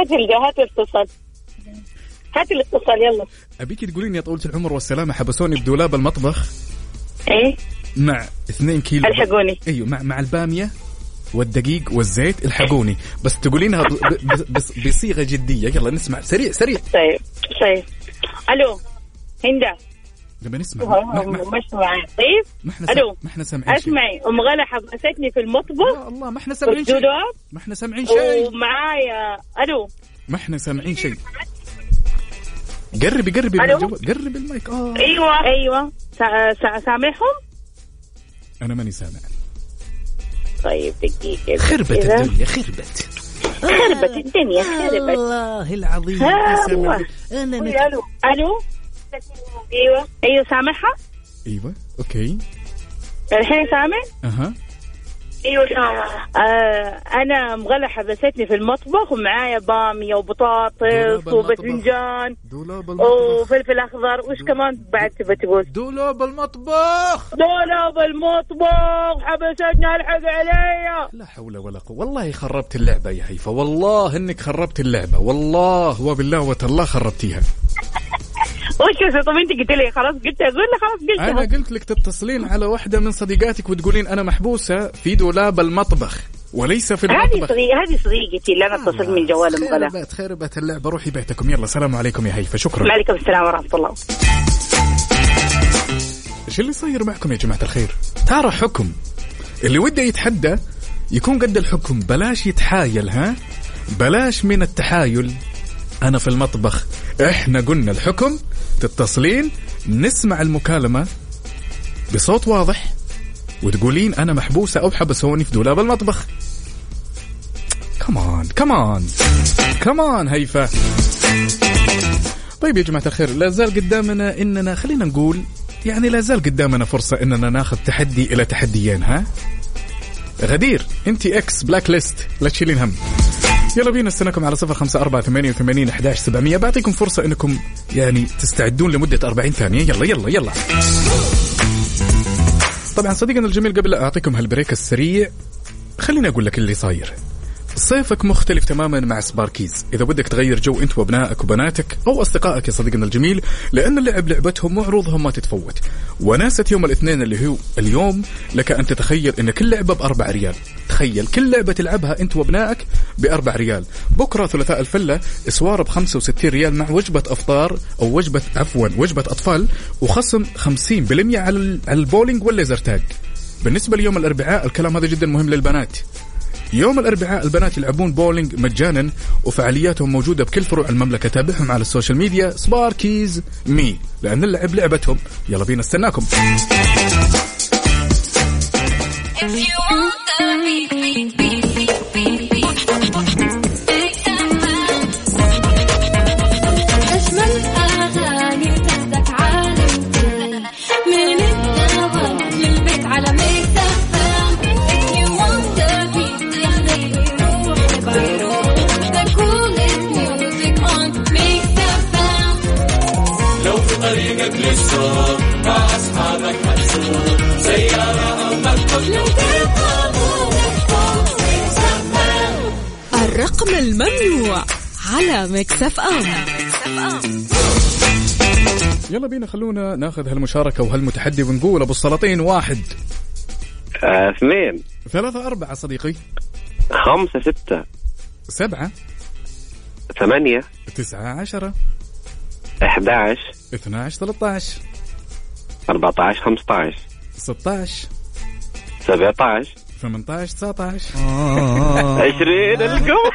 هات الاتصال يلا. أبيك تقولين يا طولة العمر والسلامة حبسوني بدولاب المطبخ مع 2 كيلو الحقوني. أيوة مع البامية والدقيق والزيت، الحقوني. بس تقولينها بصيغة جدية. يلا نسمع سريع. طيب ألو هندا لما نسمع مش معي. طيب ألو ما احنا سامعين. اسمعي أم غلا حبستني في المطبخ. يا الله ما احنا سامعين شيء. ومعايا ألو ما احنا سامعين شيء. قربي قربي المايك. ايوه سامعهم. انا ماني سامع. طيب دقيقه. خربت الدنيا والله العظيم. انا الو ايوه سامعها. ايوه اوكي الحين سامع. ايوه انا مغلى حبستني في المطبخ ومعايا باميه وبطاطس وباذنجان وفلفل اخضر. وش كمان بعد تبى تقول؟ دولاب المطبخ حبستني الحق عليا. لا حول ولا قوه. والله خربت اللعبه يا هيفا، والله انك خربت اللعبه، والله وبالله وتالله خربتيها. وش طب انت قلت لي خلاص قلتها. انا قلت لك تتصلين على واحدة من صديقاتك وتقولين انا محبوسة في دولاب المطبخ وليس في المطبخ. هذه صديقتي اللي انا اتصلت من جوال مغلا. خربت اللعبة. روحي بيتكم. يلا السلام عليكم يا هيفا. شكرا. وعليكم السلام ورحمة الله. ايش اللي صاير معكم يا جماعة الخير؟ ترى حكم اللي وده يتحدى يكون قد الحكم، بلاش يتحايل. بلاش من التحايل. أنا في المطبخ، إحنا قلنا الحكم تتصلين نسمع المكالمة بصوت واضح وتقولين أنا محبوسة أو حبسوني في دولاب المطبخ. كمان هيفا. طيب يا جماعة الخير، لا زال قدامنا إننا خلينا نقول يعني لا زال قدامنا فرصة إننا ناخذ تحدي إلى تحديين. غدير أنت إكس بلاك ليست، لا تشيلين هم. يلا بينا استناكم على 0548811700. بعطيكم فرصة انكم يعني تستعدون لمدة 40 ثانية. يلا طبعا صديقنا الجميل قبل اعطيكم هالبريك السريع خليني اقول لك اللي صاير. صيفك مختلف تماما مع سباركيز. إذا بدك تغير جو أنت وابنائك وبناتك أو أصدقائك يا صديقنا الجميل، لأن اللعب لعبتهم وعروضهم ما تتفوت. وناسة يوم الاثنين اللي هو اليوم، لك أن تتخيل أن كل لعبة ب4 ريال. تخيل كل لعبة تلعبها أنت وابنائك ب4 ريال. بكرة ثلاثاء الفلة إسوار ب65 ريال مع وجبة أفطار أو وجبة أطفال، وخصم 50% على البولينج والليزر تاج. بالنسبة ليوم الأربعاء الكلام هذا جدا مهم للبنات. يوم الأربعاء البنات يلعبون بولينج مجانا، وفعالياتهم موجودة بكل فروع المملكة. تابعهم على السوشيال ميديا سباركيز مي، لأن اللعب لعبتهم. يلا بينا استناكم. طريقك للسوق مع أصحابك هتسوق سيارة أو مكتب. الرقم الممنوع على ميكس اف ام. يلا بينا خلونا ناخذ هالمشاركة وهالمتحدي ونقول أبو السلاطين 1 2 3 4 صديقي 5 6 7 8 9 10 11 12 13 14 15 16 17 18 19 20 القوم.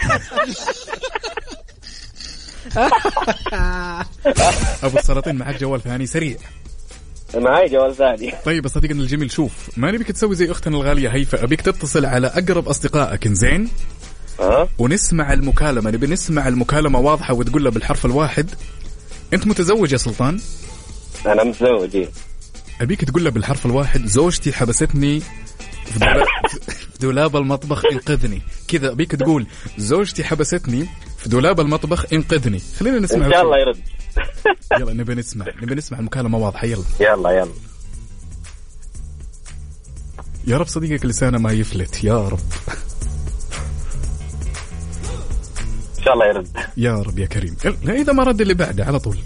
أبو السلاطين معك جوال ثاني سريع. معي جوال ثاني. طيب صديقنا الجميل، شوف ما نبيك تسوي زي أختنا الغالية هيفا، أبيك تتصل على أقرب أصدقائك إنزين ونسمع المكالمة. نبي نسمع المكالمة واضحة وتقول له بالحرف الواحد. أنت متزوج يا سلطان؟ أنا متزوج. أبيك تقول له بالحرف الواحد زوجتي حبستني في دولاب المطبخ انقذني. كذا أبيك تقول زوجتي حبستني في دولاب المطبخ انقذني. خلينا نسمع إن شاء الله يرد. يلا نبي نسمع المكالمة واضحة. يلا يا رب صديقك لسانه ما يفلت يا رب. إن شاء الله يرد يا رب يا كريم. إذا ما رد اللي بعده على طول.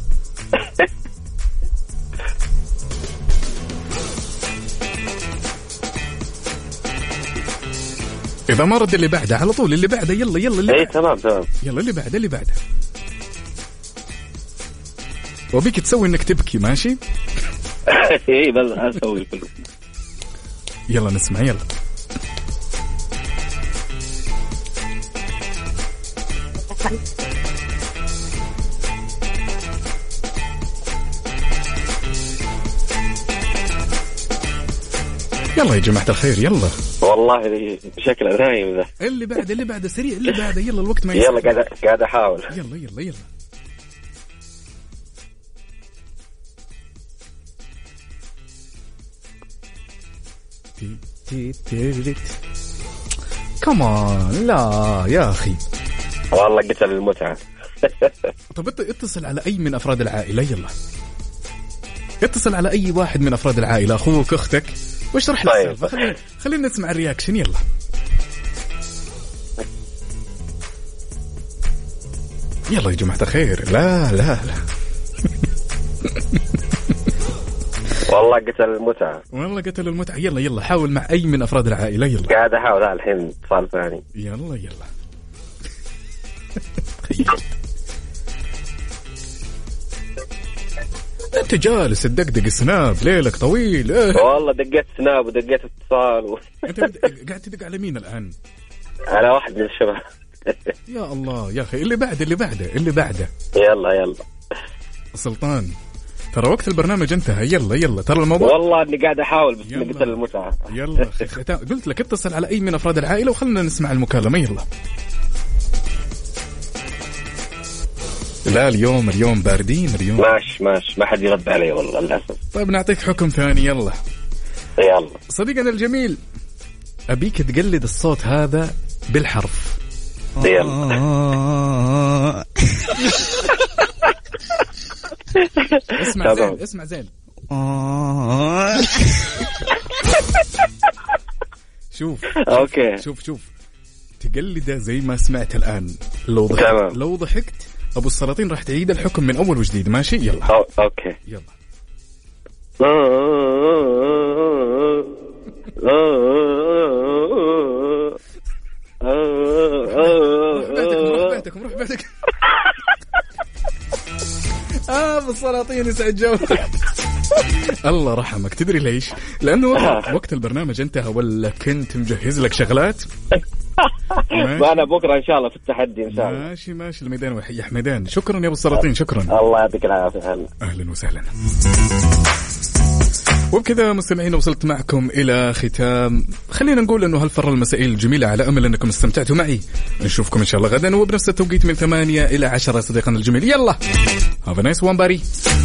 إذا ما رد اللي بعده على طول. اللي بعده يلا اللي إيه تمام. يلا اللي بعده وبيك تسوي إنك تبكي ماشي. إيه بس أسوي كله. يلا نسمع يلا. يلا يا جماعة الخير يلا. والله بشكل نايم ذا. اللي بعده سريع. اللي بعده يلا الوقت ما يسمع. يلا قاعد أحاول. يلا كمان. لا يا أخي والله قتل المتعة. طب اتصل على أي من أفراد العائلة. يلا اتصل على أي واحد من أفراد العائلة، أخوك أختك، واشرح لي السالفة. خلينا نسمع الرياكشن. يلا يا جماعة الخير. لا والله قتل المتعة. يلا حاول مع أي من أفراد العائلة. يلا قاعد أحاول الحين اتصال ثاني. يلا أنت جالس تدقدق سناب ليلك طويل. والله دقيت سناب ودقيت اتصال أنت قاعد تدق على مين الآن؟ على واحد من الشباب. يا الله يا أخي. اللي بعده يلا سلطان، ترى وقت البرنامج انتهى. يلا ترى الموضوع والله اني قاعد احاول بس قتل المتعة. يلا قلت لك اتصل على اي من افراد العائلة وخلنا نسمع المكالمة. يلا لا اليوم باردين اليوم. ماشي ما حد يرد علي والله للأسف. طيب نعطيك حكم ثاني. يلا صديقنا الجميل، أبيك تقلد الصوت هذا بالحرف. يلا اسمع زين. شوف اوكي شوف تقلده زي ما سمعت الآن. لو ضحكت أبو السلاطين راح تعيد الحكم من أول وجديد. ماشي يلا. أوكي يلا. روح بيتك. أبو السلاطين يسعد جوك. الله رحمك. تدري ليش؟ لأنه وقت البرنامج انتهى ولا كنت مجهز لك شغلات؟ وأنا بكرة إن شاء الله في التحدي إن شاء الله. ماشي الميدان وحي حميدان. شكرا يا أبو السلاطين. شكرا. الله يعطيك العافية. أهلا وسهلا. وبكذا مستمعين وصلت معكم إلى ختام. خلينا نقول أنه هالفرة المسائل الجميلة، على أمل أنكم استمتعتوا معي. نشوفكم إن شاء الله غدا وبنفس التوقيت من 8 إلى 10 صديقنا الجميل. يلا have a nice one buddy.